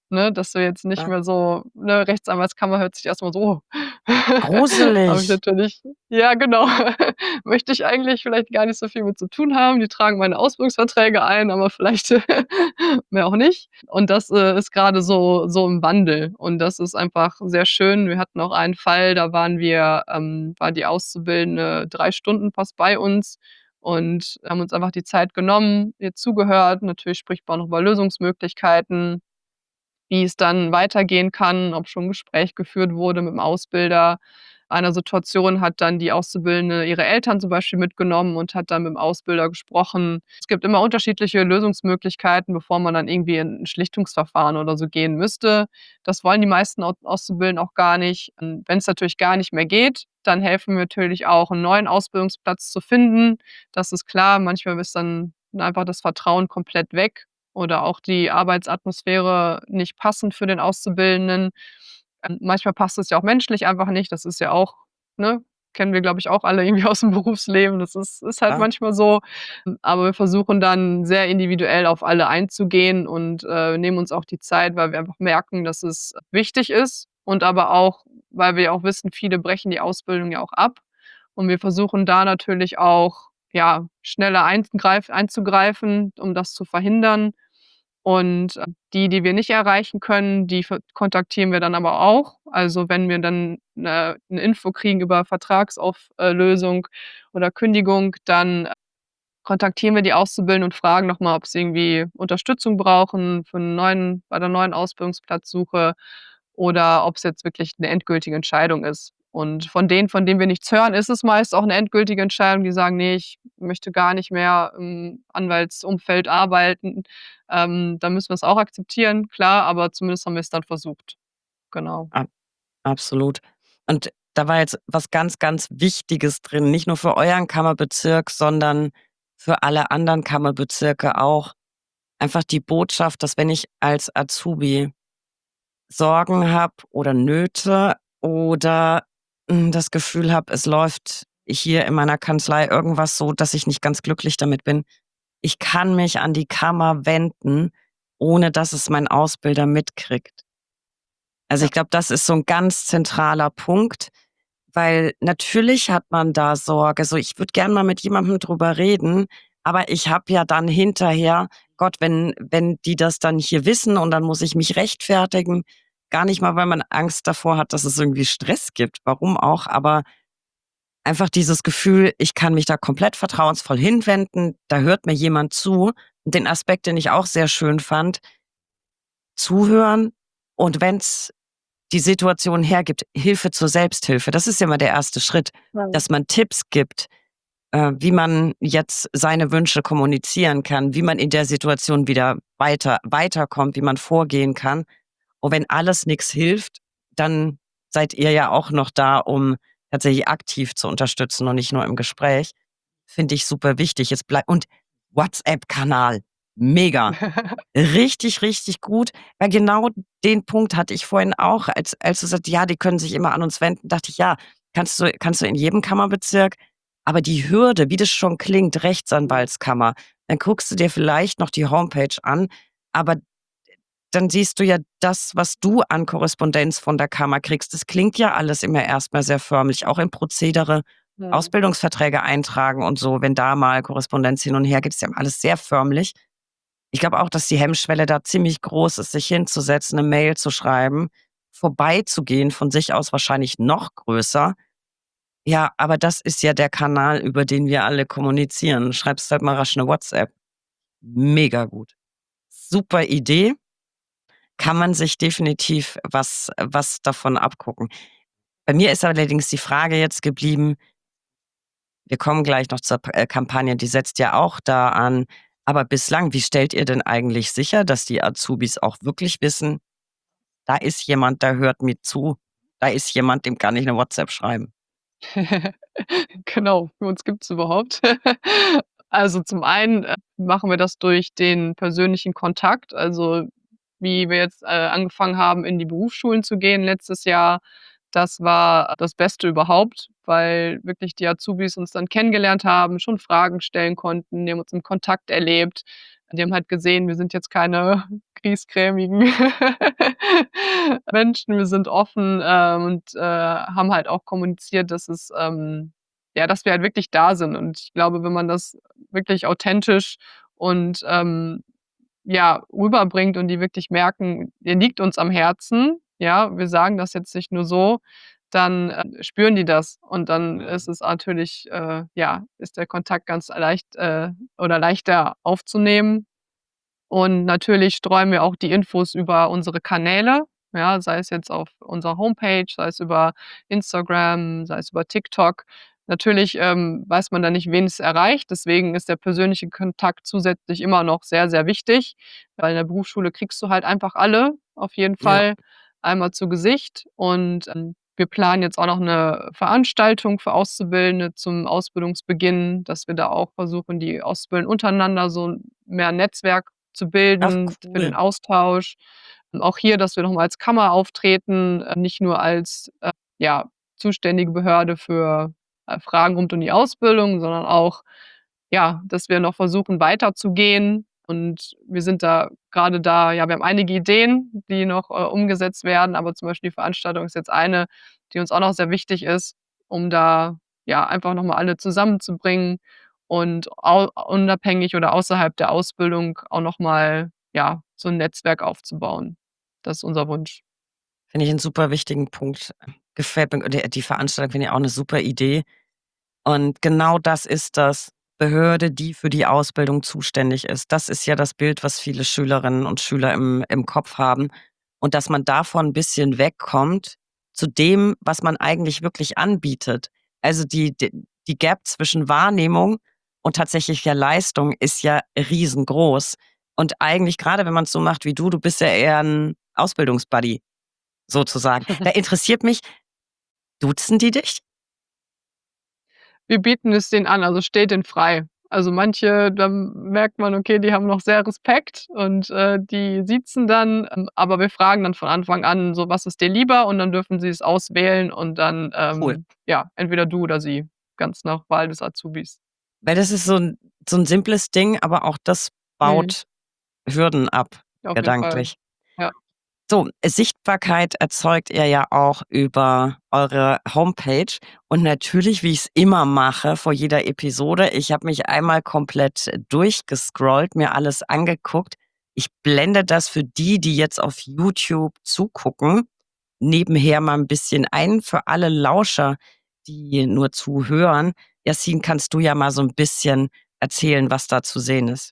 B: ne, dass du jetzt nicht
A: Ja.
B: mehr so, ne, Rechtsanwaltskammer hört sich erst mal so habe ich
A: Gruselig.
B: natürlich ja, genau. Möchte ich eigentlich vielleicht gar nicht so viel mit zu tun haben. Die tragen meine Ausbildungsverträge ein, aber vielleicht mehr auch nicht. Und das, äh, ist grade so so im Wandel und das ist einfach sehr schön. Wir hatten auch einen Fall, da waren wir ähm, war die Auszubildende drei Stunden fast bei uns und haben uns einfach die Zeit genommen, ihr zugehört. Natürlich spricht man auch über Lösungsmöglichkeiten, wie es dann weitergehen kann, ob schon 'n Gespräch geführt wurde mit'm Ausbilder. Einer Situation hat dann die Auszubildende ihre Eltern zum Beispiel mitgenommen und hat dann mit'm Ausbilder gesprochen. Es gibt immer unterschiedliche Lösungsmöglichkeiten, bevor man dann irgendwie in 'n Schlichtungsverfahren oder so gehen müsste. Das wollen die meisten Au Auszubildenden auch gar nicht. Ähm, wenn's natürlich gar nicht mehr geht, dann helfen wir natürlich auch, 'n neuen Ausbildungsplatz zu finden. Das ist klar. Manchmal ist dann einfach das Vertrauen komplett weg oder auch die Arbeitsatmosphäre nicht passend für den Auszubildenden. Ähm, manchmal passt es ja auch menschlich einfach nicht. Das ist ja auch ne, kennen wir, glaube ich, auch alle irgendwie aus'm Berufsleben. Das ist ist halt
A: Ja.
B: manchmal so. Aber wir versuchen dann sehr individuell auf alle einzugehen und, äh, nehmen uns auch die Zeit, weil wir einfach merken, dass es wichtig ist und aber auch, weil wir auch wissen, viele brechen die Ausbildung ja auch ab. Und wir versuchen da natürlich auch, ja, schneller eingreif einzugreifen, um das zu verhindern. Und die, die wir nicht erreichen können, die ver kontaktieren wir dann aber auch. Also, wenn wir dann 'ne 'ne Info kriegen über Vertragsauf äh, Lösung oder Kündigung, dann kontaktieren wir die Auszubildenden und fragen noch mal, ob sie irgendwie Unterstützung brauchen für 'n neuen bei der neuen Ausbildungsplatzsuche oder ob's jetzt wirklich 'ne endgültige Entscheidung ist. Und von denen, von denen wir nichts hören, ist es meist auch 'ne endgültige Entscheidung. Die sagen: „Ne, ich möchte gar nicht mehr im Anwaltsumfeld arbeiten.“ Ähm, dann müssen wir's auch akzeptieren, klar, aber zumindest haben wir's dann versucht. Genau.
A: Ab absolut. Und da war jetzt was ganz, ganz Wichtiges drin, nicht nur für euren Kammerbezirk, sondern für alle anderen Kammerbezirke auch. Einfach die Botschaft, dass wenn ich als Azubi Sorgen habe oder Nöte oder, hm, das Gefühl habe, es läuft hier in meiner Kanzlei irgendwas so, dass ich nicht ganz glücklich damit bin. Ich kann mich an die Kammer wenden, ohne dass es mein Ausbilder mitkriegt. Also,
B: Ja.
A: ich glaube, das ist so 'n ganz zentraler Punkt, weil natürlich hat man da Sorge. So, ich würde gern mal mit jemandem drüber reden, aber ich habe ja dann hinterher Gott, wenn wenn die das dann hier wissen und dann muss ich mich rechtfertigen. Gar nicht mal, weil man Angst davor hat, dass es irgendwie Stress gibt, warum auch, aber einfach dieses Gefühl, ich kann mich da komplett vertrauensvoll hinwenden, da hört mir jemand zu. Den Aspekt, den ich auch sehr schön fand zuhören und wenn's die Situation hergibt, Hilfe zur Selbsthilfe. Das ist ja immer der erste Schritt,
B: Ja.
A: dass man Tipps gibt, äh, wie man jetzt seine Wünsche kommunizieren kann, wie man in der Situation wieder weiter weiterkommt, wie man vorgehen kann. Und wenn alles nix hilft, dann seid ihr ja auch noch da, um tatsächlich aktiv zu unterstützen und nicht nur im Gespräch. Finde ich super wichtig. Jetzt blei und WhatsApp-Kanal, mega. Richtig, richtig gut, weil genau den Punkt hatte ich vorhin auch, als als du sagst: „Ja, die können sich immer an uns wenden“, dachte ich: „Ja, kannst du kannst du in jedem Kammerbezirk“, aber die Hürde, wie das schon klingt,
B: Mhm.
A: Rechtsanwaltskammer, dann guckst du dir vielleicht noch die Homepage an, aber dann siehst du ja das, was du an Korrespondenz von der Kammer kriegst. Das klingt ja alles immer erst mal sehr förmlich, auch im Prozedere,
B: Mhm.
A: Ausbildungsverträge eintragen und so, wenn da mal Korrespondenz hin und her geht, ist ja alles sehr förmlich. Ich glaube auch, dass die Hemmschwelle da ziemlich groß ist, sich hinzusetzen, 'ne Mail zu schreiben, vorbeizugehen, von sich aus wahrscheinlich noch größer. Ja, aber das ist ja der Kanal, über den wir alle kommunizieren. Schreibst halt mal rasch 'ne WhatsApp. Mega gut. Super Idee. Kann man sich definitiv was was davon abgucken. Bei mir ist allerdings die Frage jetzt geblieben wir kommen gleich noch zur P äh, Kampagne, die setzt ja auch da an. Aber bislang, wie stellt ihr denn eigentlich sicher, dass die Azubis auch wirklich wissen: „Da ist jemand, der hört mir zu. Da ist jemand, dem kann ich 'ne WhatsApp schreiben?“
B: Genau, für uns gibt's überhaupt. Also, zum einen, äh, machen wir das durch den persönlichen Kontakt. Also, wie wir jetzt, äh, angefangen haben, in die Berufsschulen zu gehen letztes Jahr, das war das Beste überhaupt, weil wirklich die Azubis uns dann kennengelernt haben, schon Fragen stellen konnten. Die haben uns im Kontakt erlebt. Die haben halt gesehen, wir sind jetzt keine griesgrämigen Menschen. Wir sind offen, ähm, und, äh, haben halt auch kommuniziert, dass es, ähm ja, dass wir halt wirklich da sind. Und ich glaube, wenn man das wirklich authentisch und, ähm, ja, rüberbringt und die wirklich merken, ihr liegt uns am Herzen, ja, wir sagen das jetzt nicht nur so, dann, äh, spüren die das. Und dann ist es natürlich, äh ja, ist der Kontakt ganz leicht, äh oder leichter aufzunehmen. Und natürlich streuen wir auch die Infos über unsere Kanäle, ja, sei es jetzt auf unserer Homepage, sei es über Instagram, sei es über TikTok. Natürlich, ähm, weiß man da nicht, wen es erreicht, deswegen ist der persönliche Kontakt zusätzlich immer noch sehr, sehr wichtig, weil in der Berufsschule kriegst du halt einfach alle auf jeden
A: Ja.
B: Fall einmal zu Gesicht. Und, ähm, wir planen jetzt auch noch 'ne Veranstaltung für Auszubildende zum Ausbildungsbeginn, dass wir da auch versuchen, die Auszubildenden untereinander so mehr Netzwerk zu
A: Ach,
B: bilden für den
A: cool.
B: Austausch. Und auch hier, dass wir noch mal als Kammer auftreten, äh, nicht nur als, äh, ja, zuständige Behörde für, äh, Fragen rund um die Ausbildung, sondern auch, ja, dass wir noch versuchen weiterzugehen. Und wir sind da grade da ja, wir haben einige Ideen, die noch, äh, umgesetzt werden, aber zum Beispiel die Veranstaltung ist jetzt eine, die uns auch noch sehr wichtig ist, um da, ja, einfach noch mal alle zusammenzubringen und au unabhängig oder außerhalb der Ausbildung auch noch mal, ja, so 'n Netzwerk aufzubauen. Das ist unser Wunsch.
A: Finde ich 'n super wichtigen Punkt. Gefällt mir die die Veranstaltung finde ich auch 'ne super Idee. Und genau das ist das. Behörde, die für die Ausbildung zuständig ist. Das ist ja das Bild, was viele Schülerinnen und Schüler im im Kopf haben. Und dass man davon 'n bisschen wegkommt zu dem, was man eigentlich wirklich anbietet. Also, die d die Gap zwischen Wahrnehmung und tatsächlicher Leistung ist ja riesengroß. Und eigentlich grade, wenn man's so macht wie du, du bist ja eher 'n Ausbildungsbuddy sozusagen. Da interessiert mich duzen die dich?
B: Wir bieten es denen an, also, steht denen frei. Also, manche, da merkt man, okay, die haben noch sehr Respekt und, äh, die siezen dann, ähm, aber wir fragen dann von Anfang an so: „Was ist dir lieber?“ Und dann dürfen sie es auswählen und dann,
A: Cool.
B: ähm, ja, entweder du oder sie, ganz nach Wahl des Azubis.
A: Weil das ist so 'n so 'n simples Ding, aber auch das
B: Mhm.
A: baut Hürden ab,
B: Auf jeden Fall.
A: gedanklich.
B: Ja.
A: So, Sichtbarkeit erzeugt ihr ja auch über eure Homepage. Und natürlich, wie ich's immer mache vor jeder Episode, ich habe mich einmal komplett durchgescrollt, mir alles angeguckt. Ich blende das für die, die jetzt auf YouTube zugucken, nebenher mal 'n bisschen ein. Für alle Lauscher, die nur zuhören, Yassin, kannst du ja mal so 'n bisschen erzählen, was da zu sehen ist?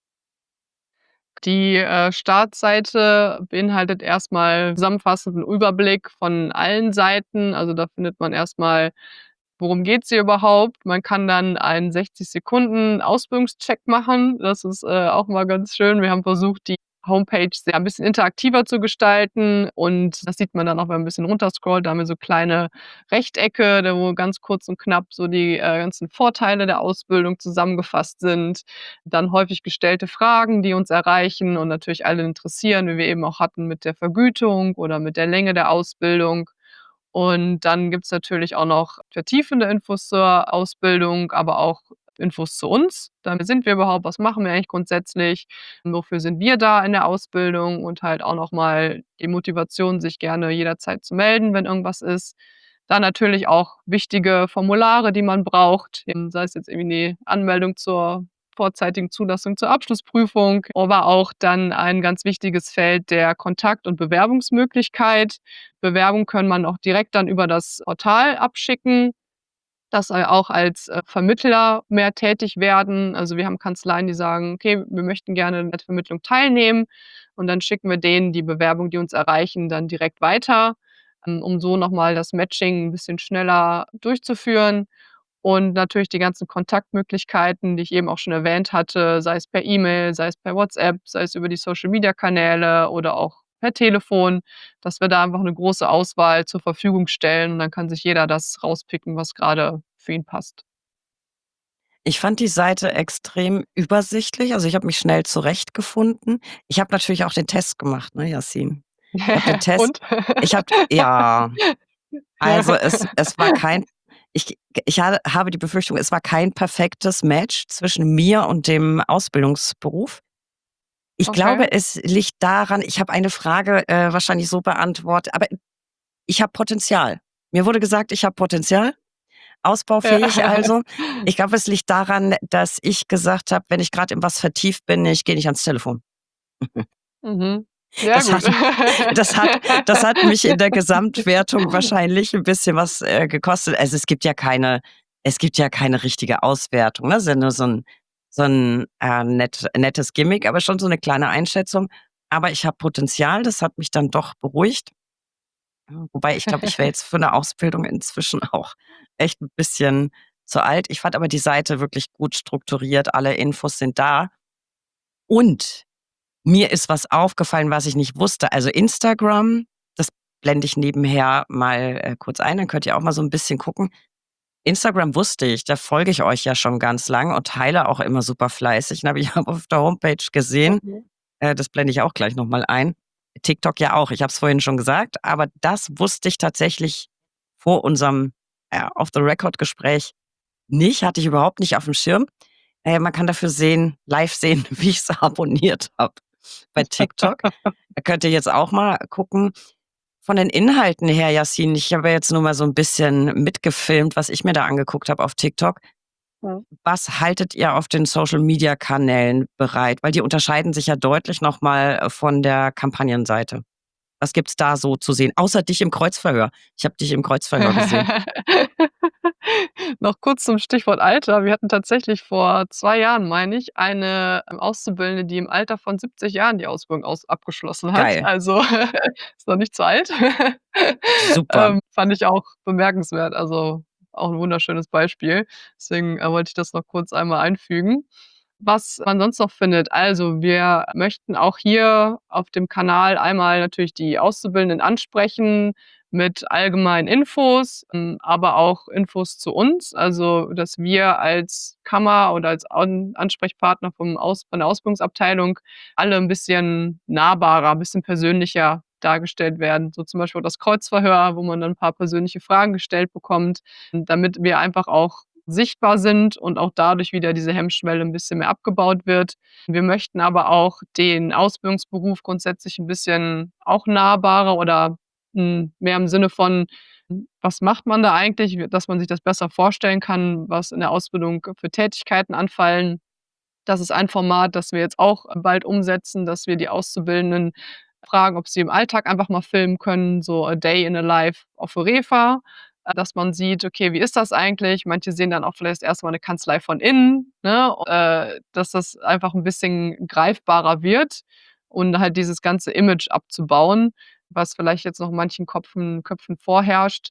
B: Die, äh, Startseite beinhaltet erst mal zusammenfassenden Überblick von allen Seiten. Also, da findet man erst mal: Worum geht's hier überhaupt? Man kann dann einen sechzig Sekunden Ausbildungscheck machen. Das ist, äh, auch mal ganz schön. Wir haben versucht, die Homepage sehr 'n bisschen interaktiver zu gestalten und das sieht man dann auch, wenn man 'n bisschen runterscrollt. Da haben wir so kleine Rechtecke, da wo ganz kurz und knapp so die, äh, ganzen Vorteile der Ausbildung zusammengefasst sind. Dann häufig gestellte Fragen, die uns erreichen und natürlich alle interessieren, wie wir eben auch hatten mit der Vergütung oder mit der Länge der Ausbildung. Und dann gibt's natürlich auch noch vertiefende Infos zur Ausbildung, aber auch Infos zu uns. Dann: Wer sind wir überhaupt? Was machen wir eigentlich grundsätzlich? Wofür sind wir da in der Ausbildung? Und halt auch noch mal die Motivation, sich gerne jederzeit zu melden, wenn irgendwas ist. Dann natürlich auch wichtige Formulare, die man braucht, eben sei es jetzt irgendwie 'ne Anmeldung zur vorzeitigen Zulassung zur Abschlussprüfung, aber auch dann ein ganz wichtiges Feld der Kontakt und Bewerbungsmöglichkeit. Bewerbung kann man auch direkt dann über das Portal abschicken. Das soll auch als, äh, Vermittler mehr tätig werden. Also, wir haben Kanzleien, die sagen: „Okay, wir möchten gerne an der Vermittlung teilnehmen.“ Und dann schicken wir denen die Bewerbung, die uns erreichen, dann direkt weiter, ähm, um so noch mal das Matching 'n bisschen schneller durchzuführen. Und natürlich die ganzen Kontaktmöglichkeiten, die ich eben auch schon erwähnt hatte, sei es per E-Mail, sei es per WhatsApp, sei es über die Social-Media-Kanäle oder auch per Telefon, dass wir da einfach 'ne große Auswahl zur Verfügung stellen und dann kann sich jeder das rauspicken, was grade für ihn passt.
A: Ich fand die Seite extrem übersichtlich. Also, ich habe mich schnell zurechtgefunden. Ich habe natürlich auch den Test gemacht, ne, Yassin. Ich habe den Test
B: Und?
A: ich habe ja, also, es es war kein ich ich ha habe die Befürchtung, es war kein perfektes Match zwischen mir und dem Ausbildungsberuf. Ich
B: Okay.
A: glaube, es liegt daran ich habe eine Frage, äh, wahrscheinlich so beantwortet aber ich habe Potenzial. Mir wurde gesagt, ich habe Potenzial, ausbaufähig
B: Ja.
A: also. Ich glaube, es liegt daran, dass ich gesagt habe, wenn ich grad in was vertieft bin, ich gehe nicht ans Telefon.
B: Mhm. Ja
A: Das
B: gut.
A: hat das hat das hat mich in der Gesamtwertung wahrscheinlich 'n bisschen was, äh, gekostet. Also, es gibt ja keine es gibt ja keine richtige Auswertung, ne? Ist ja nur so 'n so 'n, äh, nett nettes Gimmick, aber schon so 'ne kleine Einschätzung. Aber ich habe Potenzial, das hat mich dann doch beruhigt. Hm, wobei ich glaube, ich wäre jetzt für 'ne Ausbildung inzwischen auch echt 'n bisschen zu alt. Ich fand aber die Seite wirklich gut strukturiert, alle Infos sind da. Und mir ist was aufgefallen, was ich nicht wusste. Also, Instagram, das blende ich nebenher mal, äh, kurz ein, dann könnt ihr auch mal so 'n bisschen gucken. Instagram wusste ich, da folge ich euch ja schon ganz lang und teile auch immer super fleißig. Dann habe ich auf der Homepage gesehen,
B: Mhm.
A: äh, das blende ich auch gleich noch mal ein. TikTok ja auch, ich habe es vorhin schon gesagt, aber das wusste ich tatsächlich vor unserem, äh, Off-the-Record-Gespräch nicht, hatte ich überhaupt nicht aufm Schirm. Äh, man kann dafür sehen live sehen, wie ich sie abonniert habe bei TikTok. Da könnt ihr jetzt auch mal gucken. Von den Inhalten her, Yasin, ich habe ja jetzt nur mal so 'n bisschen mitgefilmt, was ich mir da angeguckt habe auf TikTok.
B: Mhm.
A: Was haltet ihr auf den Social-Media-Kanälen bereit? Weil die unterscheiden sich ja deutlich noch mal, äh, von der Kampagnenseite. Was gibt's da so zu sehen, außer dich im Kreuzverhör? Ich habe dich im Kreuzverhör gesehen.
B: Noch kurz zum Stichwort Alter. Wir hatten tatsächlich vor zwei Jahren, meine ich, eine Auszubildende, die im Alter von siebzig Jahren die Ausbildung aus abgeschlossen hat.
A: Geil.
B: Also, ist noch nicht zu alt.
A: Super.
B: Ähm, fand ich auch bemerkenswert, also, auch 'n wunderschönes Beispiel. Deswegen, äh, wollte ich das noch kurz einmal einfügen. Was man sonst noch findet, also, wir möchten auch hier auf dem Kanal einmal natürlich die Auszubildenden ansprechen mit allgemeinen Infos, hm, aber auch Infos zu uns. Also, dass wir als Kammer oder als An Ansprechpartner vom Aus von der Ausbildungsabteilung alle 'n bisschen nahbarer, bisschen persönlicher dargestellt werden. So zum Beispiel das Kreuzverhör, wo man dann 'n paar persönliche Fragen gestellt bekommt, damit wir einfach auch sichtbar sind und auch dadurch wieder diese Hemmschwelle 'n bisschen mehr abgebaut wird. Wir möchten aber auch den Ausbildungsberuf grundsätzlich 'n bisschen auch nahbarer oder, hm, mehr im Sinne von: „Was macht man da eigentlich?“ Dass man sich das besser vorstellen kann, was in der Ausbildung für Tätigkeiten anfallen. Das ist ein Format, das wir jetzt auch bald umsetzen, dass wir die Auszubildenden fragen, ob sie im Alltag einfach mal filmen können, so a day in a life of a Refa, äh, dass man sieht: „Okay, wie ist das eigentlich?“ Manche sehen dann auch vielleicht erst mal 'ne Kanzlei von innen, ne, äh, dass das einfach 'n bisschen greifbarer wird und halt dieses ganze Image abzubauen, was vielleicht jetzt noch in manchen Kopfen Köpfen vorherrscht.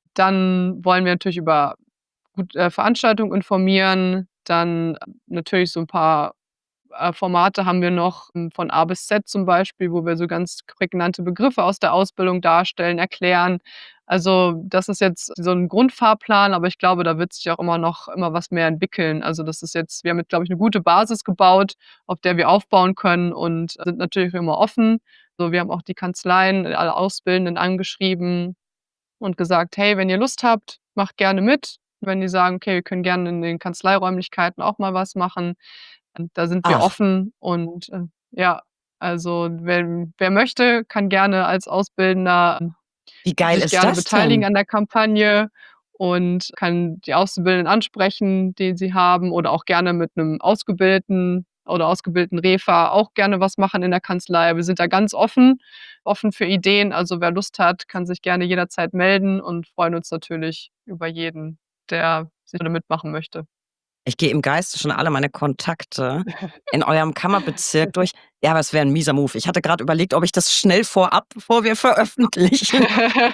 B: Dann wollen wir natürlich über gut, äh, Veranstaltungen informieren, dann natürlich so 'n paar, äh, Formate haben wir noch, hm, von A bis Z zum Beispiel, wo wir so ganz prägnante Begriffe aus der Ausbildung darstellen, erklären. Also, das ist jetzt so 'n Grundfahrplan, aber ich glaube, da wird sich auch immer noch immer was mehr entwickeln. Also, das ist jetzt wir haben jetzt, glaube ich, 'ne gute Basis gebaut, auf der wir aufbauen können und sind natürlich immer offen. So, wir haben auch die Kanzleien, alle Auszubildenden angeschrieben und gesagt: „Hey, wenn ihr Lust habt, macht gerne mit.“ Wenn die sagen: „Okay, wir können gerne in den Kanzleiräumlichkeiten auch mal was machen.“ Und da sind wir
A: Ach.
B: offen und, äh, ja, also, wenn wer möchte, kann gerne als Auszubildender
A: Wie geil
B: sich
A: ist
B: gerne
A: das
B: beteiligen
A: denn?
B: an der Kampagne und kann die Auszubildenden ansprechen, die sie haben oder auch gerne mit 'nem Ausgebildeten oder ausgebildeten Refa auch gerne was machen in der Kanzlei. Wir sind da ganz offen offen für Ideen. Also, wer Lust hat, kann sich gerne jederzeit melden und freuen uns natürlich über jeden, der da mitmachen möchte.
A: Ich gehe im Geiste schon alle meine Kontakte in eurem Kammerbezirk durch. Ja, aber es wäre 'n mieser Move. Ich hatte grad überlegt, ob ich das schnell vorab, bevor wir veröffentlichen,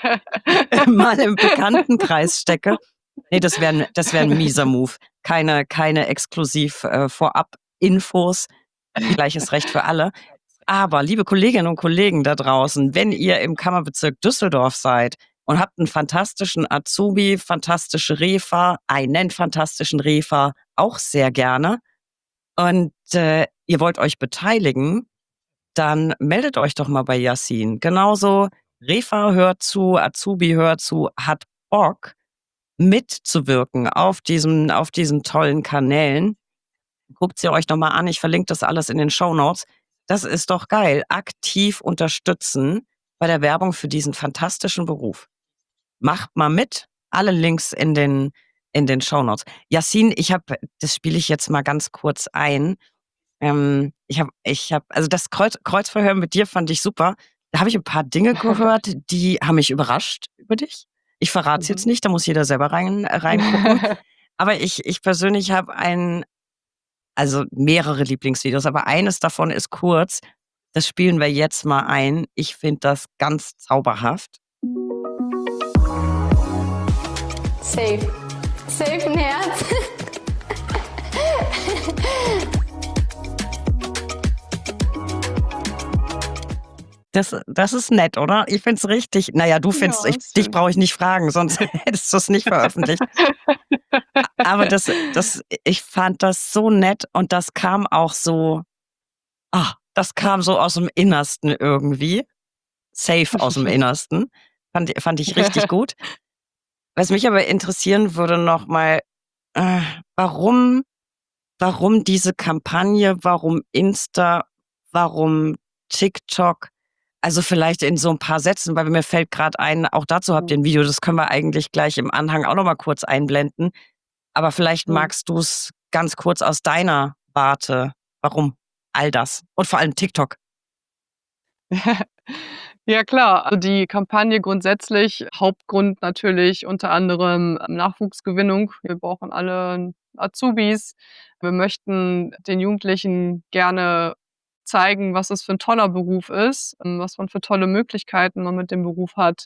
A: mal im Bekanntenkreis stecke. Ne, das wäre 'n das wäre 'n mieser Move. Keine keine exklusiv äh, Vorab-Infos, gleiches Recht für alle. Aber liebe Kolleginnen und Kollegen da draußen, wenn ihr im Kammerbezirk Düsseldorf seid und habt 'n fantastischen Azubi, fantastische Refa, einen fantastischen Refa, auch sehr gerne und, äh, ihr wollt euch beteiligen, dann meldet euch doch mal bei Yasin. Genauso Refa hört zu, Azubi hört zu, hat Bock mitzuwirken auf diesem auf diesen tollen Kanälen. Guckt sie euch noch mal an, ich verlinke das alles in den Shownotes. Das ist doch geil. Aktiv unterstützen bei der Werbung für diesen fantastischen Beruf. Macht mal mit. Alle Links in den in den Shownotes. Yassin, ich habe das spiele ich jetzt mal ganz kurz ein. Ähm, ich habe ich habe also das Kreuz Kreuzverhör mit dir fand ich super. Da habe ich 'n paar Dinge gehört, die haben mich überrascht über dich. Ich verrate es jetzt
B: Mhm.
A: nicht, da muss jeder selber rein äh, reingucken. Aber ich ich persönlich habe ein also mehrere Lieblingsvideos, aber eines davon ist kurz. Das spielen wir jetzt mal ein. Ich finde das ganz zauberhaft.
C: Safe. Safe 'n Herz.
A: Das das ist nett, oder? Ich finde es richtig na ja, du findest
B: Ja,
A: ich
B: ist
A: dich
B: schön.
A: brauche ich nicht fragen, sonst hättest du's nicht veröffentlicht. A aber das das ich fand das so nett und das kam auch so ah, das kam so aus'm Innersten irgendwie. Safe aus'm Innersten. Fand i fand ich richtig gut. Was mich aber interessieren würde noch mal, äh, warum warum diese Kampagne? Warum Insta? Warum TikTok? Also, vielleicht in so 'n paar Sätzen, weil mir fällt grad ein, auch dazu habt ihr
B: Mhm.
A: 'n Video, das können wir eigentlich gleich im Anhang auch noch mal kurz einblenden. Aber vielleicht
B: Mhm.
A: magst du's ganz kurz aus deiner Warte warum all das und vor allem TikTok?
B: Ja klar, also die Kampagne grundsätzlich Hauptgrund natürlich unter anderem Nachwuchsgewinnung. Wir brauchen alle Azubis. Wir möchten den Jugendlichen gerne zeigen, was es für 'n toller Beruf ist und was man für tolle Möglichkeiten man mit dem Beruf hat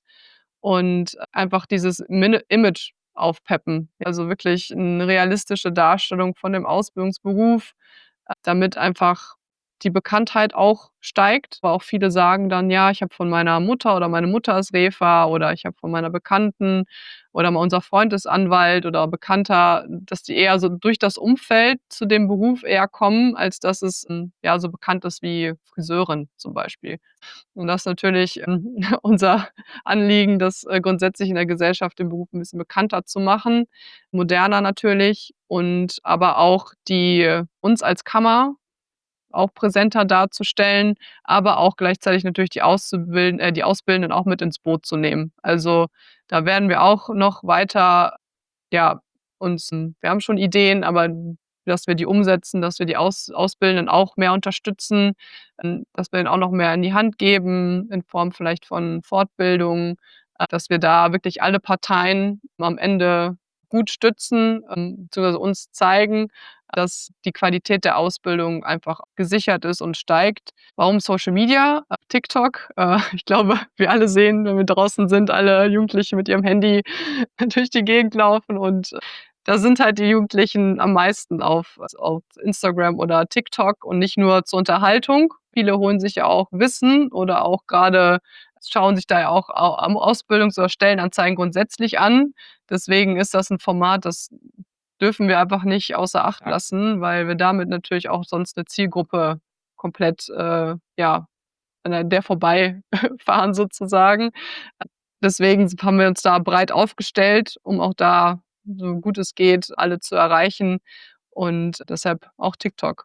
B: und einfach dieses Mini Image aufpeppen. Also wirklich 'ne realistische Darstellung von dem Ausbildungsberuf, äh, damit einfach die Bekanntheit auch steigt. Aber auch viele sagen dann: „Ja, ich habe von meiner Mutter oder meine Mutter ist Refa oder ich habe von meiner Bekannten oder mal unser Freund ist Anwalt oder Bekannter“, dass die eher so durch das Umfeld zu dem Beruf eher kommen, als dass es, hm, ja, so bekannt ist wie Friseurin zum Beispiel. Und das ist natürlich, ähm, unser Anliegen, das, äh, grundsätzlich in der Gesellschaft den Beruf 'n bisschen bekannter zu machen, moderner natürlich und aber auch die uns als Kammer auch präsenter darzustellen, aber auch gleichzeitig natürlich die Auszubilden äh, die Auszubildenden auch mit ins Boot zu nehmen. Also, da werden wir auch noch weiter, ja, uns hm, wir haben schon Ideen, aber dass wir die umsetzen, dass wir die Aus Auszubildenden auch mehr unterstützen, ähm, dass wir denen auch noch mehr in die Hand geben in Form vielleicht von Fortbildung, äh, dass wir da wirklich alle Parteien am Ende gut stützen, ähm, beziehungsweise uns zeigen, dass die Qualität der Ausbildung einfach gesichert ist und steigt. Warum Social Media? Äh, TikTok. Äh, ich glaube, wir alle sehen, wenn wir draußen sind, alle Jugendliche mit ihrem Handy durch die Gegend laufen und da sind halt die Jugendlichen am meisten auf auf Instagram oder TikTok und nicht nur zur Unterhaltung. Viele holen sich ja auch Wissen oder auch grade schauen sich da ja auch Au am Ausbildungs oder Stellenanzeigen grundsätzlich an. Deswegen ist das 'n Format, das dürfen wir einfach nicht außer Acht
A: Ja.
B: lassen, weil wir damit natürlich auch sonst 'ne Zielgruppe komplett, äh, ja, an der vorbei fahren sozusagen. Deswegen s haben wir uns da breit aufgestellt, um auch da, so gut es geht, alle zu erreichen und deshalb auch TikTok.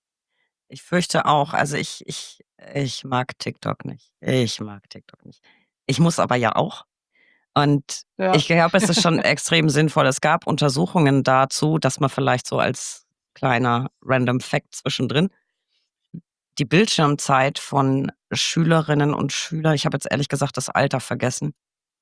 A: Ich fürchte auch. Also, ich ich ich mag TikTok nicht. Ich mag TikTok nicht. Ich muss aber ja auch. Und
B: Ja.
A: ich glaube, es ist schon extrem sinnvoll. Es gab Untersuchungen dazu, dass man vielleicht so als kleiner Random Fact zwischendrin die Bildschirmzeit von Schülerinnen und Schüler ich habe jetzt ehrlich gesagt das Alter vergessen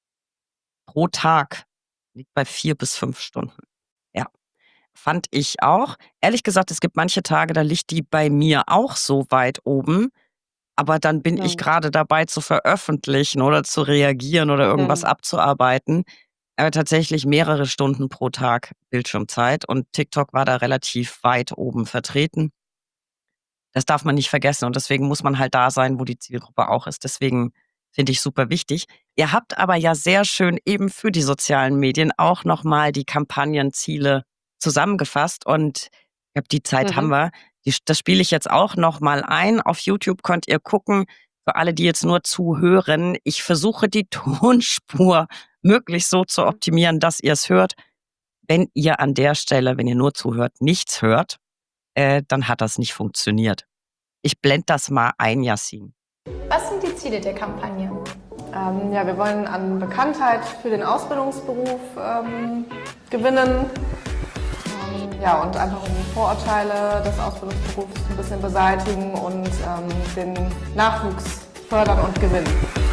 A: pro Tag liegt bei vier bis fünf Stunden. Ja, fand ich auch. Ehrlich gesagt, es gibt manche Tage, da liegt die bei mir auch so weit oben, aber dann bin ich
B: Mhm.
A: grade dabei zu veröffentlichen oder zu reagieren oder irgendwas
B: Mhm.
A: abzuarbeiten. Aber tatsächlich mehrere Stunden pro Tag Bildschirmzeit und TikTok war da relativ weit oben vertreten. Das darf man nicht vergessen und deswegen muss man halt da sein, wo die Zielgruppe auch ist. Deswegen finde ich super wichtig. Ihr habt aber ja sehr schön eben für die sozialen Medien auch noch mal die Kampagnenziele zusammengefasst und ich glaube, die Zeit haben
B: Mhm.
A: wir. Die das spiele ich jetzt auch noch mal ein. Auf YouTube könnt ihr gucken. Für alle, die jetzt nur zuhören, ich versuche die Tonspur möglichst so zu optimieren, dass ihr's hört. Wenn ihr an der Stelle, wenn ihr nur zuhört, nichts hört, äh, dann hat das nicht funktioniert. Ich blende das mal ein, Yassin.
C: Was sind die Ziele der Kampagne?
D: Ähm, ja, wir wollen an Bekanntheit für den Ausbildungsberuf ähm, gewinnen. Ähm, ja, und einfach um die Vorurteile des Ausbildungsberufs ein bisschen beseitigen und ähm, den Nachwuchs fördern und gewinnen.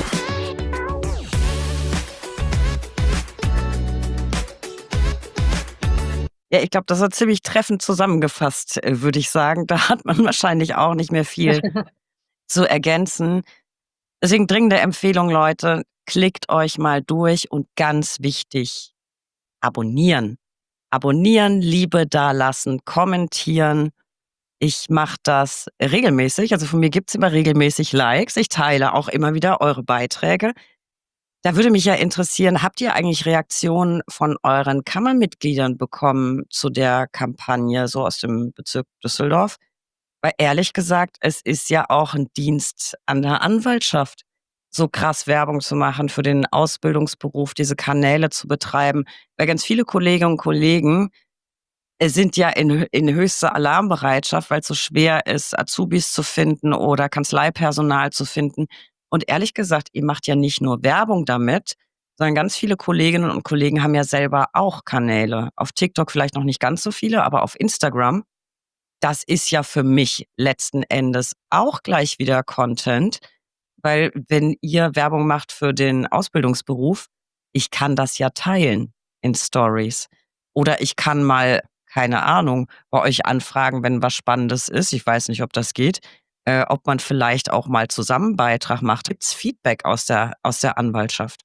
A: Ja, ich glaube, das war ziemlich treffend zusammengefasst, äh, würde ich sagen. Da hat man wahrscheinlich auch nicht mehr viel zu ergänzen. Deswegen dringende Empfehlung, Leute, klickt euch mal durch und ganz wichtig, abonnieren. Abonnieren, Liebe dalassen, kommentieren. Ich mache das regelmäßig. Also von mir gibt's immer regelmäßig Likes. Ich teile auch immer wieder eure Beiträge. Da würde mich ja interessieren, habt ihr eigentlich Reaktionen von euren Kammermitgliedern bekommen zu der Kampagne, so aus dem Bezirk Düsseldorf? Weil ehrlich gesagt, es ist ja auch ein Dienst an der Anwaltschaft, so krass Werbung zu machen für den Ausbildungsberuf, diese Kanäle zu betreiben. Weil ganz viele Kolleginnen und Kollegen äh, sind ja in, hö- in höchster Alarmbereitschaft, weil es so schwer ist, Azubis zu finden oder Kanzleipersonal zu finden. Und ehrlich gesagt, ihr macht ja nicht nur Werbung damit, sondern ganz viele Kolleginnen und Kollegen haben ja selber auch Kanäle. Auf TikTok vielleicht noch nicht ganz so viele, aber auf Instagram. Das ist ja für mich letzten Endes auch gleich wieder Content, weil wenn ihr Werbung macht für den Ausbildungsberuf, ich kann das ja teilen in Stories. Oder ich kann mal, keine Ahnung, bei euch anfragen, wenn was Spannendes ist. Ich weiß nicht, ob das geht. Äh, ob man vielleicht auch mal zusammen 'n Beitrag macht. Gibt's Feedback aus der aus der Anwaltschaft?